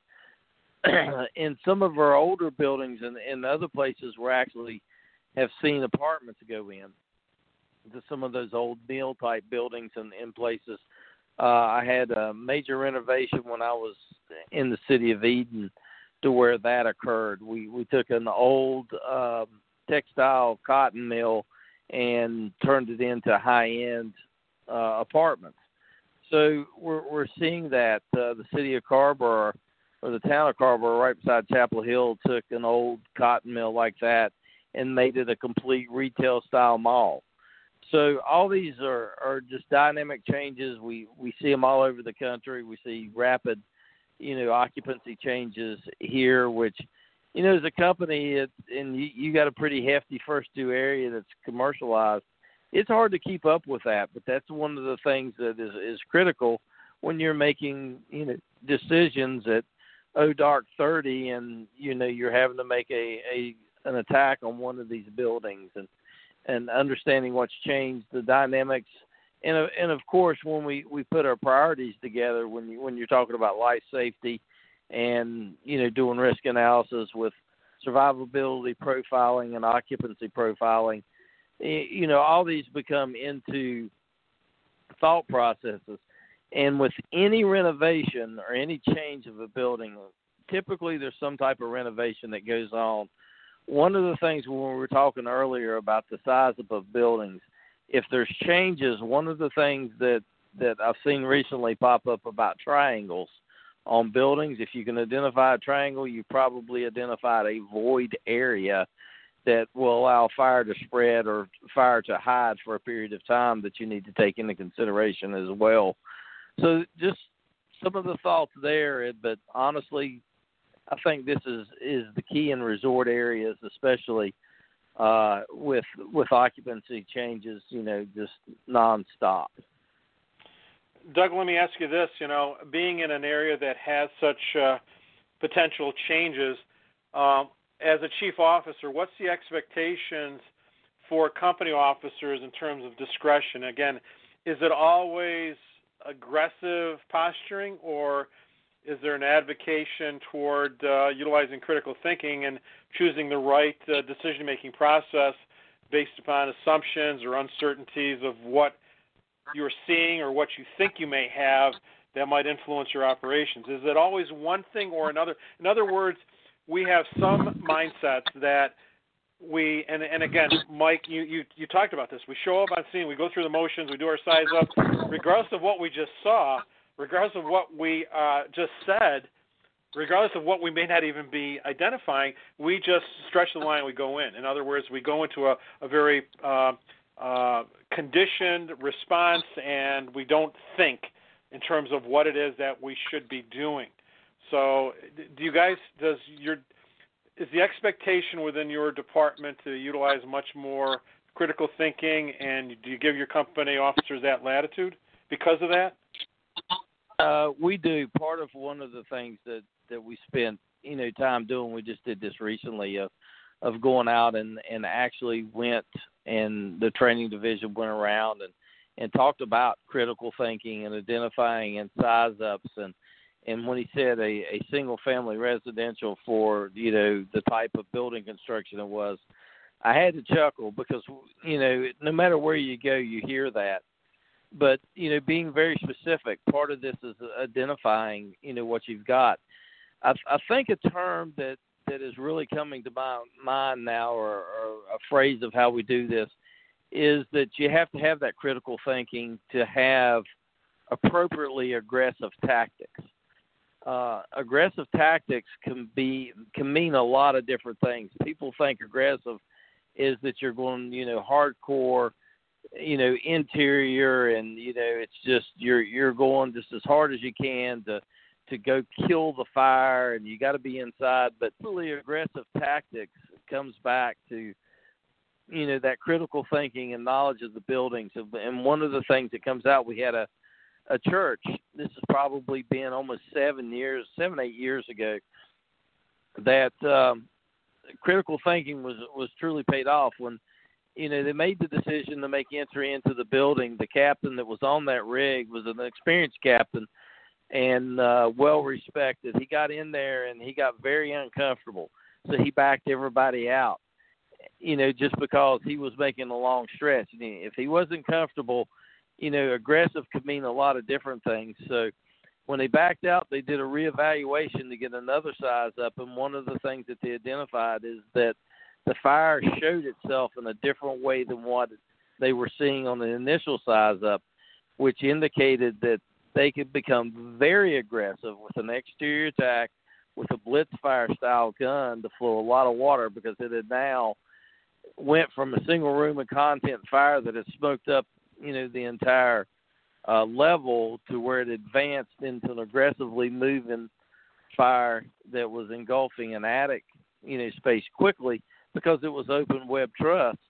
Speaker 7: In some of our older buildings and in other places, we actually have seen apartments go in to some of those old mill-type buildings and in places. Uh, I had a major renovation when I was in the city of Eden to where that occurred. We we took an old um, textile cotton mill and turned it into high-end uh, apartments. So we're we're seeing that uh, the city of Carrboro, or the town of Carrboro, right beside Chapel Hill, took an old cotton mill like that and made it a complete retail-style mall. So all these are, are just dynamic changes. We we see them all over the country. We see rapid, you know, occupancy changes here, which, you know, as a company, it, and you, you got a pretty hefty first due area that's commercialized. it's hard to keep up with that. But that's one of the things that is, is critical when you're making, you know, decisions at oh dark thirty, and you know you're having to make a, a an attack on one of these buildings, and and understanding what's changed, the dynamics. And, uh, and of course, when we, we put our priorities together, when you, when you're talking about life safety and, you know, doing risk analysis with survivability profiling and occupancy profiling, you know, all these become into thought processes. And with any renovation or any change of a building, typically there's some type of renovation that goes on. One of the things when we were talking earlier about the size of buildings, if there's changes, one of the things that, that I've seen recently pop up about triangles on buildings, if you can identify a triangle, you probably identified a void area that will allow fire to spread or fire to hide for a period of time that you need to take into consideration as well. So just some of the thoughts there, but honestly, I think this is, is the key in resort areas, especially Uh, with with occupancy changes, you know, just nonstop.
Speaker 5: Doug, let me ask you this, you know, being in an area that has such uh, potential changes, um, as a chief officer, what's the expectations for company officers in terms of discretion? Again, is it always aggressive posturing, or is there an advocation toward uh, utilizing critical thinking and choosing the right uh, decision-making process based upon assumptions or uncertainties of what you're seeing or what you think you may have that might influence your operations? Is it always one thing or another? In other words, we have some mindsets that we, and, and again, Mike, you, you, you talked about this. We show up on scene, we go through the motions, we do our size up, regardless of what we just saw, regardless of what we uh, just said, regardless of what we may not even be identifying, we just stretch the line, we go in. In other words, we go into a, a very uh, uh, conditioned response, and we don't think in terms of what it is that we should be doing. So do you guys, does your, is the expectation within your department to utilize much more critical thinking, and do you give your company officers that latitude because of that?
Speaker 7: Uh, we do. Part of one of the things that, that we spent, you know, time doing, we just did this recently, of, of going out and, and actually went, and the training division went around and, and talked about critical thinking and identifying and size ups. And, and when he said a, a single family residential for, you know, the type of building construction it was, I had to chuckle because, you know, no matter where you go, you hear that. But, you know, being very specific, part of this is identifying, you know, what you've got. I, I think a term that, that is really coming to my mind now, or, or a phrase of how we do this, is that you have to have that critical thinking to have appropriately aggressive tactics. Uh, aggressive tactics can be can mean a lot of different things. People think aggressive is that you're going, you know, hardcore, you know, interior, and, you know, it's just you're you're going just as hard as you can to to go kill the fire, and you got to be inside. But really aggressive tactics comes back to, you know, that critical thinking and knowledge of the buildings. And one of the things that comes out, we had a a church. This has probably been almost seven years, seven eight years ago, that um, critical thinking was was truly paid off when, you know, they made the decision to make entry into the building. The captain that was on that rig was an experienced captain and uh, well-respected. He got in there and he got very uncomfortable. So he backed everybody out, you know, just because he was making a long stretch. And if he wasn't comfortable, you know, aggressive could mean a lot of different things. So when they backed out, they did a reevaluation to get another size up. And one of the things that they identified is that the fire showed itself in a different way than what they were seeing on the initial size up, which indicated that they could become very aggressive with an exterior attack with a blitz fire style gun to flow a lot of water, because it had now went from a single room of content fire that had smoked up, you know, the entire uh, level to where it advanced into an aggressively moving fire that was engulfing an attic, you know, space quickly, because it was open web truss.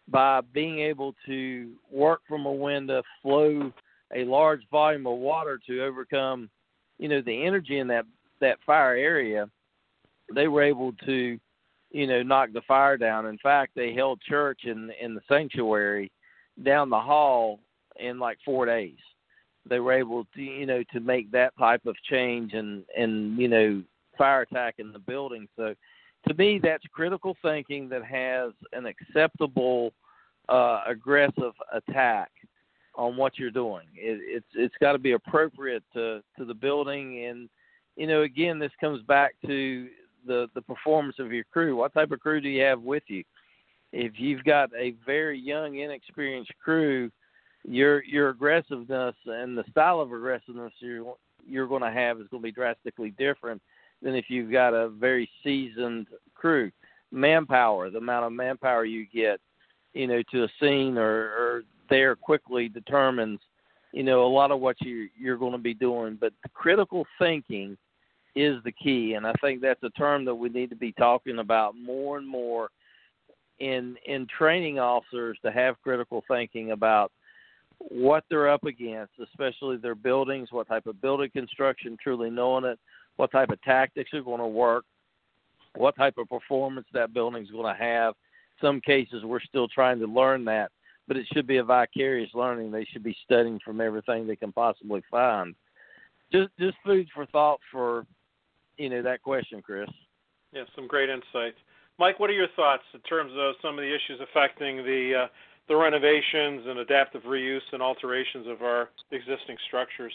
Speaker 7: by being able to work from a wind to flow a large volume of water to overcome, you know, the energy in that, that fire area, they were able to, you know, knock the fire down. In fact, they held church in in the sanctuary down the hall in like four days. They were able to, you know, to make that type of change and, and you know, fire attack in the building. So to me, that's critical thinking that has an acceptable uh, aggressive attack on what you're doing. It, it's it's got to be appropriate to, to the building. And, you know, again, this comes back to the, the performance of your crew. What type of crew do you have with you? If you've got a very young, inexperienced crew, your your aggressiveness and the style of aggressiveness you're, you're going to have is going to be drastically different than if you've got a very seasoned crew. Manpower, the amount of manpower you get, you know, to a scene or, or there quickly determines, you know, a lot of what you, you're going to be doing. But the critical thinking is the key, and I think that's a term that we need to be talking about more and more in in training officers, to have critical thinking about what they're up against, especially their buildings, what type of building construction, truly knowing it, what type of tactics are going to work, what type of performance that building's going to have. Some cases we're still trying to learn that, but it should be a vicarious learning. They should be studying from everything they can possibly find. Just just food for thought for, you know, that question, Chris.
Speaker 5: Yeah, some great insight. Mike, what are your thoughts in terms of some of the issues affecting the uh, the renovations and adaptive reuse and alterations of our existing structures?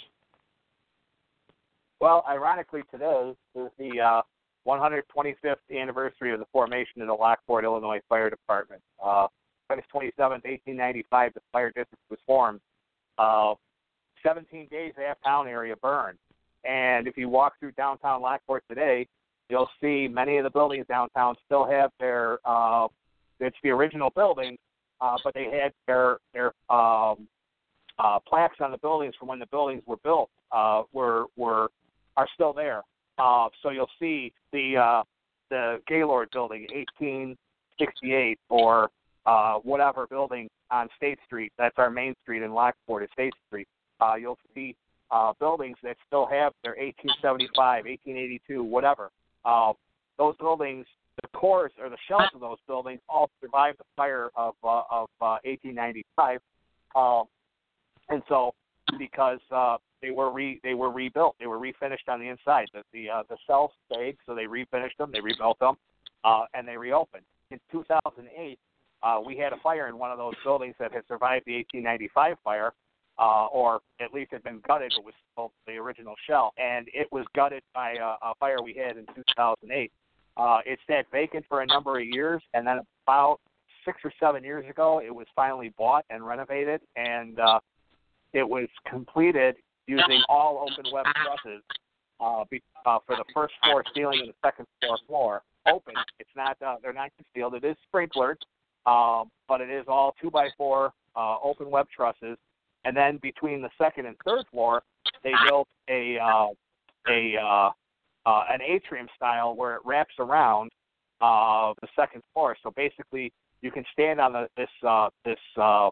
Speaker 6: Well, ironically, today is the uh, one hundred twenty-fifth anniversary of the formation of the Lockport, Illinois Fire Department. Uh, August twenty-seventh, eighteen ninety-five, the fire district was formed. Uh, seventeen days, the town area burned. And if you walk through downtown Lockport today, you'll see many of the buildings downtown still have their, uh, it's the original buildings, uh, but they had their, their um, uh, plaques on the buildings from when the buildings were built uh, were, were, are still there. Uh, so you'll see the, uh, the Gaylord building, eighteen sixty-eight, or uh, whatever building on State Street. That's our main street in Lockport, is State Street. Uh, you'll see uh, buildings that still have their eighteen seventy-five, eighteen eighty-two, whatever. Uh, those buildings, the cores or the shells of those buildings all survived the fire of uh, of uh, eighteen ninety-five, uh, and so because uh, they were re they were rebuilt, they were refinished on the inside. The the, uh, the cells stayed, so they refinished them, they rebuilt them, uh, and they reopened. In two thousand eight, uh, we had a fire in one of those buildings that had survived the eighteen ninety-five fire. Uh, or at least had been gutted. It was still the original shell, and it was gutted by a, a fire we had in two thousand eight. Uh, it sat vacant for a number of years, and then about six or seven years ago, it was finally bought and renovated, and uh, it was completed using all open web trusses uh, be, uh, for the first floor ceiling and the second floor floor. Open. It's not. Uh, they're not concealed. It is sprinklered, uh, but it is all two by four uh, open web trusses. And then between the second and third floor, they built a uh, a uh, uh, an atrium style where it wraps around uh, the second floor. So basically, you can stand on the, this uh, this uh,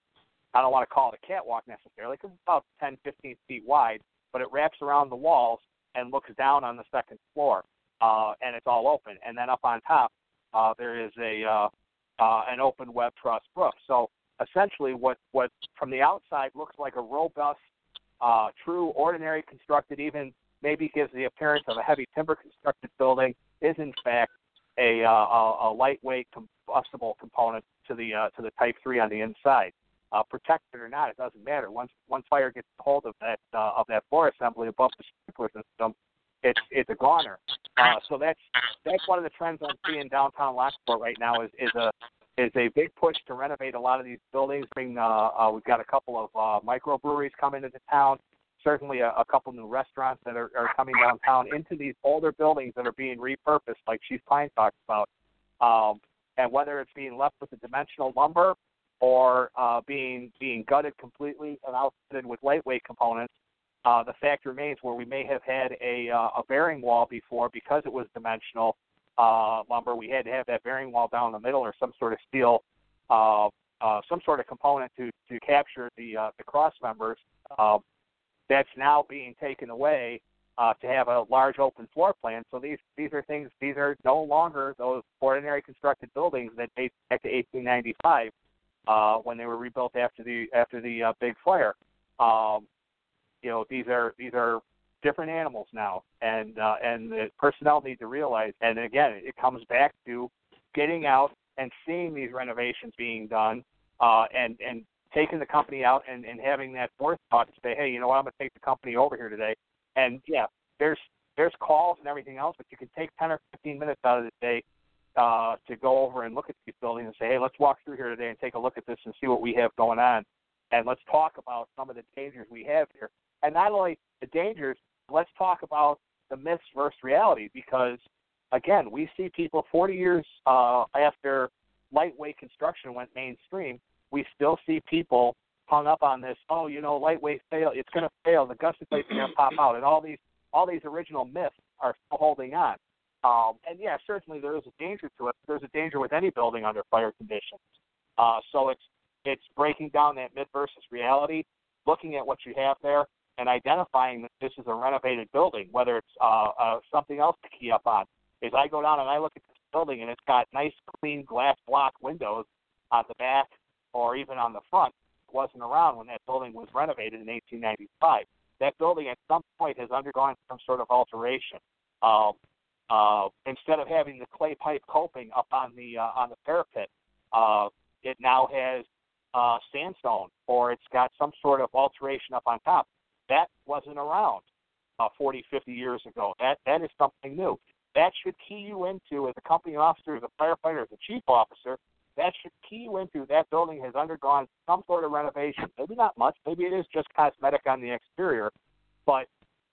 Speaker 6: I don't want to call it a catwalk necessarily, because it's about ten, fifteen feet wide, but it wraps around the walls and looks down on the second floor, uh, and it's all open. And then up on top, uh, there is a uh, uh, an open web truss roof. So essentially, what, what from the outside looks like a robust, uh, true, ordinary constructed, even maybe gives the appearance of a heavy timber constructed building, is in fact a, uh, a, a lightweight combustible component to the uh, to the Type three on the inside. Uh, protected or not, it doesn't matter. Once once fire gets hold of that uh, of that floor assembly above the sprinkler system, it's it's a goner. Uh, so that's that's one of the trends I'm seeing downtown Lockport right now is is a is a big push to renovate a lot of these buildings. Bring, uh, uh, we've got a couple of uh, microbreweries coming into town, certainly a, a couple new restaurants that are, are coming downtown into these older buildings that are being repurposed, like Chief Pine talked about. Um, and whether it's being left with the dimensional lumber or uh, being being gutted completely and outfitted with lightweight components, uh, the fact remains where we may have had a, uh, a bearing wall before because it was dimensional, Uh, lumber, we had to have that bearing wall down the middle or some sort of steel uh, uh, some sort of component to, to capture the uh, the cross members. Uh, that's now being taken away uh, to have a large open floor plan. So these these are things. These are no longer those ordinary constructed buildings that date back to eighteen ninety-five uh, when they were rebuilt after the after the uh, big fire. Um, you know, these are these are different animals now, and uh, and the personnel need to realize. And again, it comes back to getting out and seeing these renovations being done, uh, and and taking the company out and, and having that forethought to say, hey, you know what, I'm going to take the company over here today. And yeah, there's there's calls and everything else, but you can take ten or fifteen minutes out of the day uh, to go over and look at these buildings and say, hey, let's walk through here today and take a look at this and see what we have going on, and let's talk about some of the dangers we have here. And not only the dangers, let's talk about the myths versus reality, because again, we see people forty years uh, after lightweight construction went mainstream, we still see people hung up on this, oh, you know, lightweight fail, it's going to fail, the gusset plate's going to pop out, and all these all these original myths are still holding on. Um, and yeah, certainly there is a danger to it. There's a danger with any building under fire conditions. Uh, so it's it's breaking down that myth versus reality, looking at what you have there, and identifying that this is a renovated building, whether it's uh, uh, something else to key up on. Is I go down and I look at this building and it's got nice, clean glass block windows on the back or even on the front. It wasn't around when that building was renovated in eighteen ninety-five. That building at some point has undergone some sort of alteration. Um, uh, instead of having the clay pipe coping up on the uh, on the parapet, uh, it now has uh, sandstone, or it's got some sort of alteration up on top. That wasn't around uh, forty, fifty years ago. That that is something new. That should key you into, as a company officer, as a firefighter, as a chief officer, that should key you into that building has undergone some sort of renovation. Maybe not much. Maybe it is just cosmetic on the exterior, but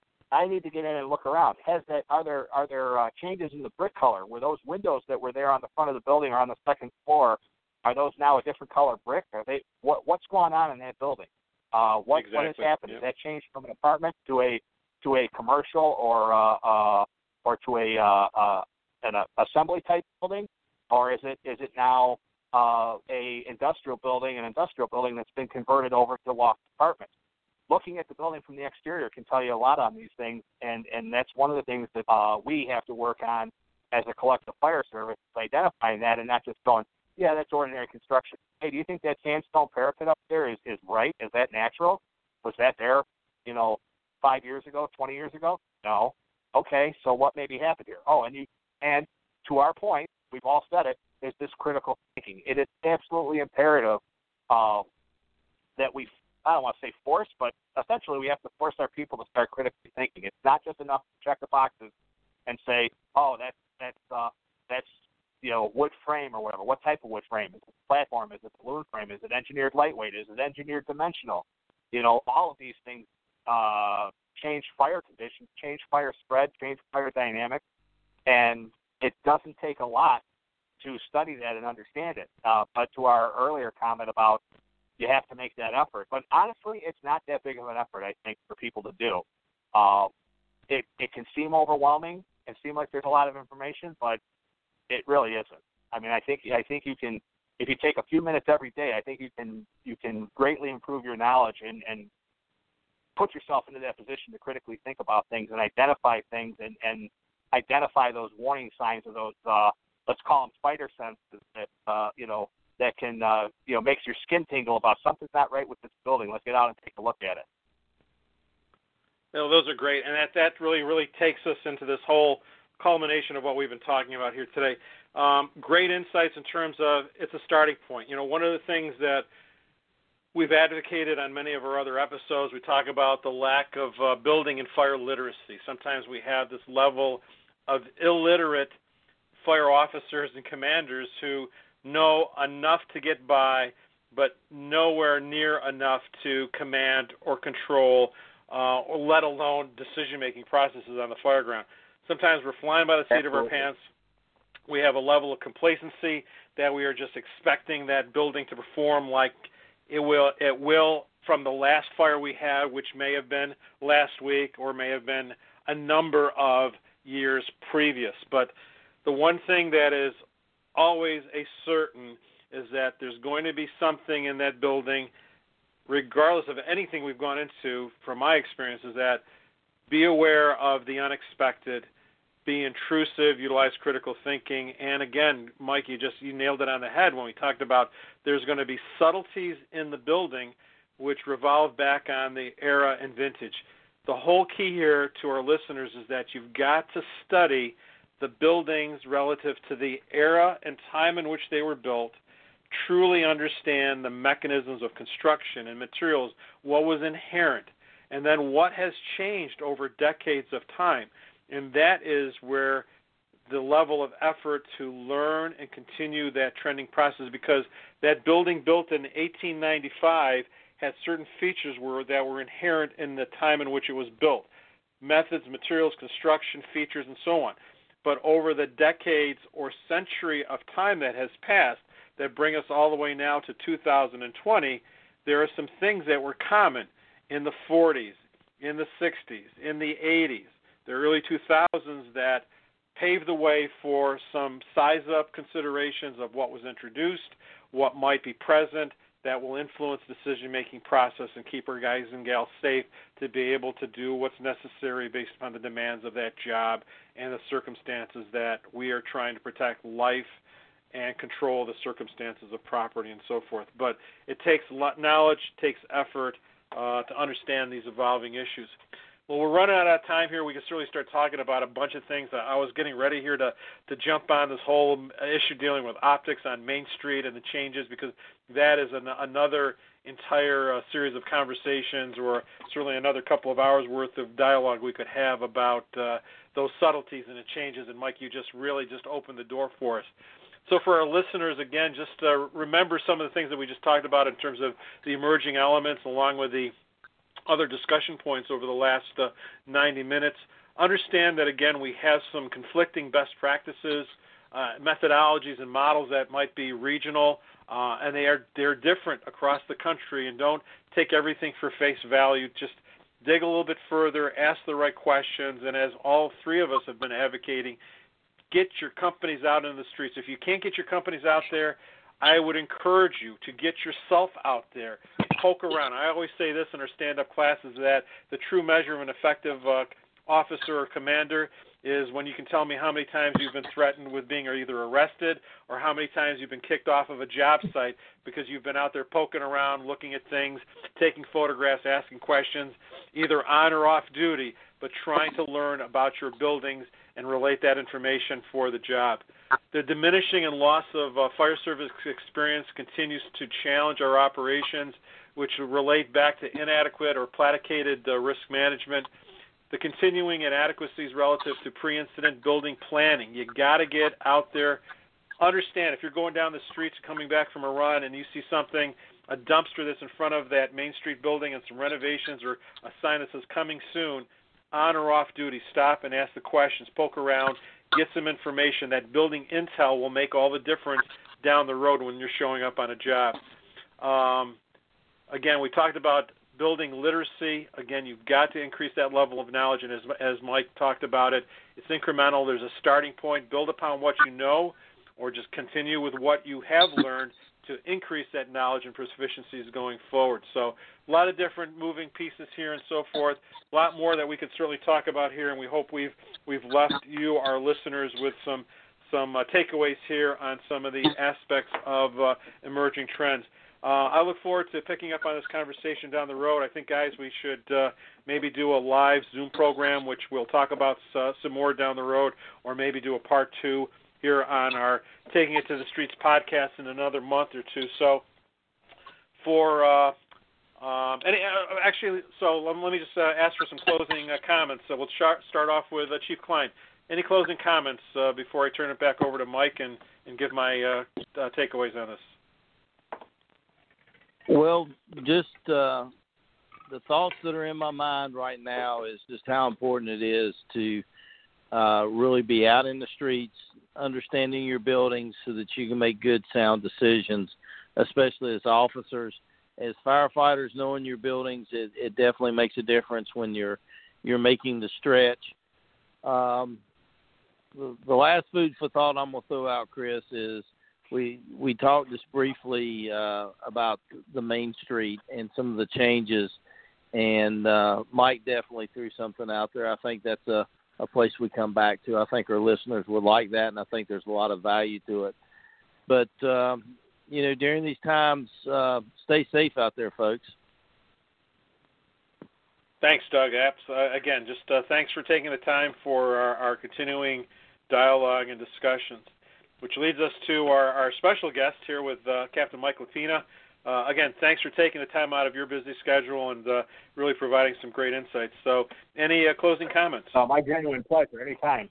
Speaker 6: I need to get in and look around. Has that? Are there are there uh, changes in the brick color? Were those windows that were there on the front of the building or on the second floor, are those now a different color brick? Are they? What what's going on in that building? Uh, what
Speaker 5: exactly.
Speaker 6: what has happened?
Speaker 5: Yep.
Speaker 6: Has that changed from an apartment to a to a commercial or uh, uh, or to a uh, uh, an uh, assembly type building, or is it is it now uh, a industrial building, an industrial building that's been converted over to loft apartments? Looking at the building from the exterior can tell you a lot on these things, and, and that's one of the things that uh, we have to work on as a collective fire service, identifying that and not just going, yeah, that's ordinary construction. Hey, do you think that sandstone parapet up there is, is right? Is that natural? Was that there, you know, five years ago, twenty years ago? No. Okay, so what maybe happened here? Oh, and you, and to our point, we've all said it, is this critical thinking. It is absolutely imperative uh, that we, I don't want to say force, but essentially we have to force our people to start critically thinking. It's not just enough to check the boxes and say, oh, that's, that's, uh, that's, you know, wood frame or whatever. What type of wood frame? Is it platform? Is it balloon frame? Is it engineered lightweight? Is it engineered dimensional? You know, all of these things uh, change fire conditions, change fire spread, change fire dynamics, and it doesn't take a lot to study that and understand it. Uh, but to our earlier comment about you have to make that effort. But honestly, it's not that big of an effort, I think, for people to do. Uh, it, it can seem overwhelming and seem like there's a lot of information, but it really isn't. I mean, I think I think you can, if you take a few minutes every day, I think you can you can greatly improve your knowledge and, and put yourself into that position to critically think about things and identify things and, and identify those warning signs of those, uh, let's call them spider senses that, uh, you know, that can, uh, you know, makes your skin tingle about something's not right with this building. Let's get out and take a look at it.
Speaker 5: No, those are great, and that, that really, really takes us into this whole culmination of what we've been talking about here today. Um, great insights in terms of it's a starting point. You know, one of the things that we've advocated on many of our other episodes, we talk about the lack of uh, building and fire literacy. Sometimes we have this level of illiterate fire officers and commanders who know enough to get by, but nowhere near enough to command or control, uh, or let alone decision-making processes on the fire ground. Sometimes we're flying by the seat
Speaker 6: Absolutely.
Speaker 5: of our pants. We have a level of complacency that we are just expecting that building to perform like it will, it will from the last fire we had, which may have been last week or may have been a number of years previous. But the one thing that is always a certain is that there's going to be something in that building, regardless of anything we've gone into, from my experience, is that be aware of the unexpected, be intrusive, utilize critical thinking, and again, Mike, you just you nailed it on the head when we talked about there's going to be subtleties in the building which revolve back on the era and vintage. The whole key here to our listeners is that you've got to study the buildings relative to the era and time in which they were built, truly understand the mechanisms of construction and materials, what was inherent, and then what has changed over decades of time. And that is where the level of effort to learn and continue that trending process, because that building built in eighteen ninety-five had certain features were, that were inherent in the time in which it was built, methods, materials, construction, features, and so on. But over the decades or century of time that has passed that bring us all the way now to two thousand twenty, there are some things that were common in the forties, in the sixties, in the eighties, the early two thousands that paved the way for some size-up considerations of what was introduced, what might be present, that will influence decision-making process and keep our guys and gals safe to be able to do what's necessary based upon the demands of that job and the circumstances that we are trying to protect life and control the circumstances of property and so forth. But it takes a lot knowledge, takes effort uh, to understand these evolving issues. Well, we're running out of time here. We can certainly start talking about a bunch of things. I was getting ready here to, to jump on this whole issue dealing with optics on Main Street and the changes, because that is an, another entire uh, series of conversations, or certainly another couple of hours worth of dialogue we could have about uh, those subtleties and the changes. And, Mike, you just really just opened the door for us. So for our listeners, again, just uh, remember some of the things that we just talked about in terms of the emerging elements, along with the other discussion points over the last uh, ninety minutes. Understand that, again, we have some conflicting best practices, uh, methodologies, and models that might be regional, uh, and they are they're different across the country. And don't take everything for face value. Just dig a little bit further, ask the right questions, and as all three of us have been advocating, get your companies out in the streets. If you can't get your companies out there, I would encourage you to get yourself out there. Poke around. I always say this in our stand-up classes, that the true measure of an effective uh, officer or commander is when you can tell me how many times you've been threatened with being either arrested or how many times you've been kicked off of a job site because you've been out there poking around, looking at things, taking photographs, asking questions, either on or off duty, but trying to learn about your buildings and relate that information for the job. The diminishing and loss of uh, fire service experience continues to challenge our operations, which relate back to inadequate or plasticated uh, risk management. The continuing inadequacies relative to pre-incident building planning. You got to get out there. Understand, if you're going down the streets coming back from a run and you see something, a dumpster that's in front of that Main Street building and some renovations, or a sign that says coming soon, on or off duty, stop and ask the questions, poke around, get some information. That building intel will make all the difference down the road when you're showing up on a job. Um, again, we talked about building literacy. Again, you've got to increase that level of knowledge, and as, as Mike talked about it, it's incremental. There's a starting point. Build upon what you know, or just continue with what you have learned to increase that knowledge and proficiencies going forward. So a lot of different moving pieces here and so forth. A lot more that we could certainly talk about here, and we hope we've we've left you, our listeners, with some some uh, takeaways here on some of the aspects of uh, emerging trends. Uh, I look forward to picking up on this conversation down the road. I think, guys, we should uh, maybe do a live Zoom program, which we'll talk about uh, some more down the road, or maybe do a part two here on our Taking It to the Streets podcast in another month or two. So for uh, um, and uh, actually, so let, let me just uh, ask for some closing uh, comments. So we'll start start off with uh, Chief Klein. Any closing comments uh, before I turn it back over to Mike and, and give my uh, uh, takeaways on this?
Speaker 7: Well, just uh, the thoughts that are in my mind right now is just how important it is to uh, really be out in the streets, understanding your buildings so that you can make good, sound decisions, especially as officers. As firefighters, knowing your buildings, it, it definitely makes a difference when you're you're making the stretch. Um, the, the last food for thought I'm going to throw out, Chris, is we we talked just briefly uh, about the Main Street and some of the changes, and uh, Mike definitely threw something out there. I think that's a, a place we come back to. I think our listeners would like that, and I think there's a lot of value to it. But, um, you know, during these times, uh, stay safe out there, folks.
Speaker 5: Thanks, Doug. Apps. Uh, again, just uh, thanks for taking the time for our, our continuing dialogue and discussions, which leads us to our, our special guest here with uh, Captain Mike Lapina. Uh, again, thanks for taking the time out of your busy schedule and uh, really providing some great insights. So any uh, closing comments?
Speaker 6: Uh, my genuine pleasure, anytime.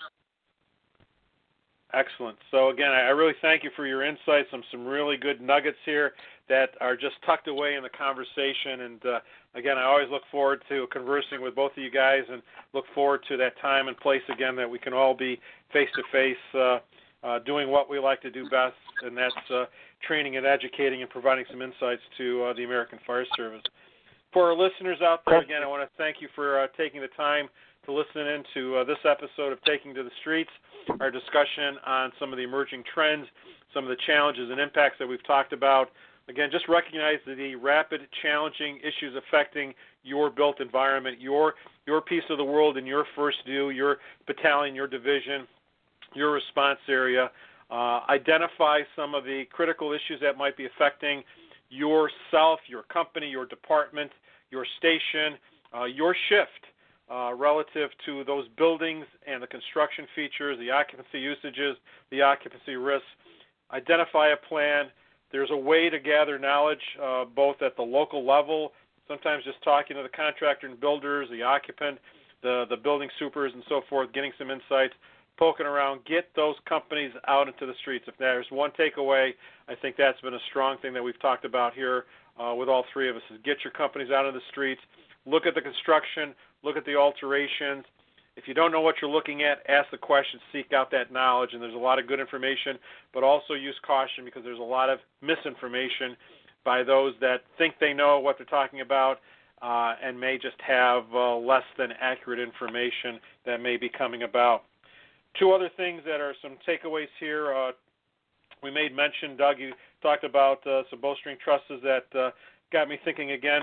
Speaker 5: Excellent. So again, I really thank you for your insights, some some really good nuggets here that are just tucked away in the conversation. And uh, again, I always look forward to conversing with both of you guys and look forward to that time and place again that we can all be face-to-face uh, uh, doing what we like to do best, and that's uh, training and educating and providing some insights to uh, the American Fire Service. For our listeners out there, again, I want to thank you for uh, taking the time to listen in to uh, this episode of Taking to the Streets, our discussion on some of the emerging trends, some of the challenges and impacts that we've talked about. Again, just recognize the rapid, challenging issues affecting your built environment, your your piece of the world in your first view, your battalion, your division, your response area. Uh, identify some of the critical issues that might be affecting yourself, your company, your department, your station, uh, your shift. Uh, relative to those buildings and the construction features, the occupancy usages, the occupancy risks. Identify a plan. There's a way to gather knowledge uh, both at the local level, sometimes just talking to the contractor and builders, the occupant, the, the building supers and so forth, getting some insights, poking around. Get those companies out into the streets. If there's one takeaway, I think that's been a strong thing that we've talked about here uh, with all three of us, is get your companies out in the streets, look at the construction, look at the alterations. If you don't know what you're looking at, ask the questions, seek out that knowledge, and there's a lot of good information, but also use caution because there's a lot of misinformation by those that think they know what they're talking about uh, and may just have uh, less than accurate information that may be coming about. Two other things that are some takeaways here. Uh, we made mention, Doug, you talked about uh, some bowstring trusses that uh, got me thinking again.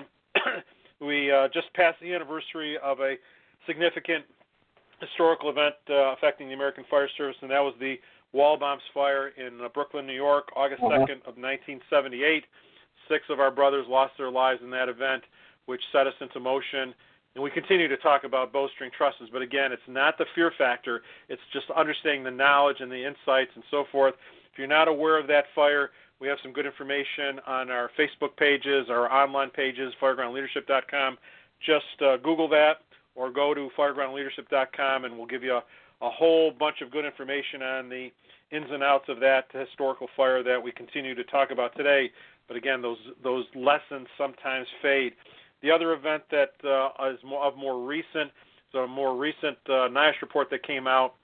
Speaker 5: We uh, just passed the anniversary of a significant historical event uh, affecting the American Fire Service, and that was the Wall Bombs fire in uh, Brooklyn, New York, August second of nineteen seventy-eight. Six of our brothers lost their lives in that event, which set us into motion. And we continue to talk about bowstring trusses, but again, it's not the fear factor. It's just understanding the knowledge and the insights and so forth. If you're not aware of that fire, we have some good information on our Facebook pages, our online pages, fireground leadership dot com. Just uh, Google that or go to fireground leadership dot com, and we'll give you a, a whole bunch of good information on the ins and outs of that historical fire that we continue to talk about today. But again, those those lessons sometimes fade. The other event that uh, is more, of more recent, so a more recent uh, NIOSH report that came out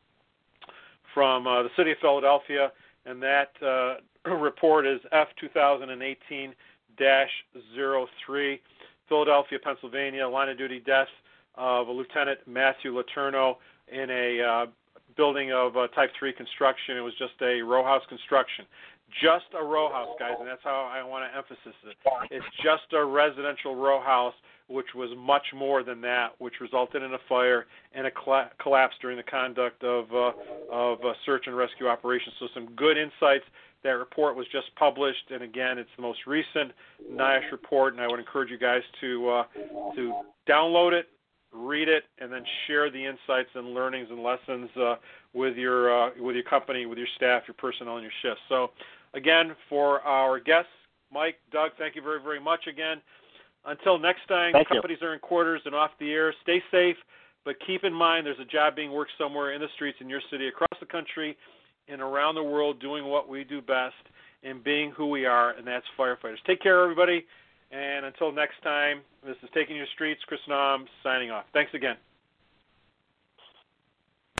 Speaker 5: from uh, the city of Philadelphia, and that uh, report is F twenty eighteen dash zero three, Philadelphia, Pennsylvania, line of duty death of a Lieutenant Matthew Letourneau in a uh, building of uh, type three construction. It was just a row house construction. Just a row house, guys, and that's how I want to emphasize it. It's just a residential row house, which was much more than that, which resulted in a fire and a cla- collapse during the conduct of uh, of uh, search and rescue operations. So some good insights. That report was just published, and again, it's the most recent NIOSH report, and I would encourage you guys to uh, to download it, read it, and then share the insights and learnings and lessons uh, with your uh, with your company, with your staff, your personnel, and your shifts. So, again, for our guests, Mike, Doug, thank you very, very much again. Until next time,
Speaker 6: thank
Speaker 5: companies
Speaker 6: you.
Speaker 5: are in quarters and off the air. Stay safe, but keep in mind there's a job being worked somewhere in the streets in your city, across the country, and around the world, doing what we do best and being who we are, and that's firefighters. Take care, everybody, and until next time, this is Taking Your Streets. Chris Naum signing off. Thanks again.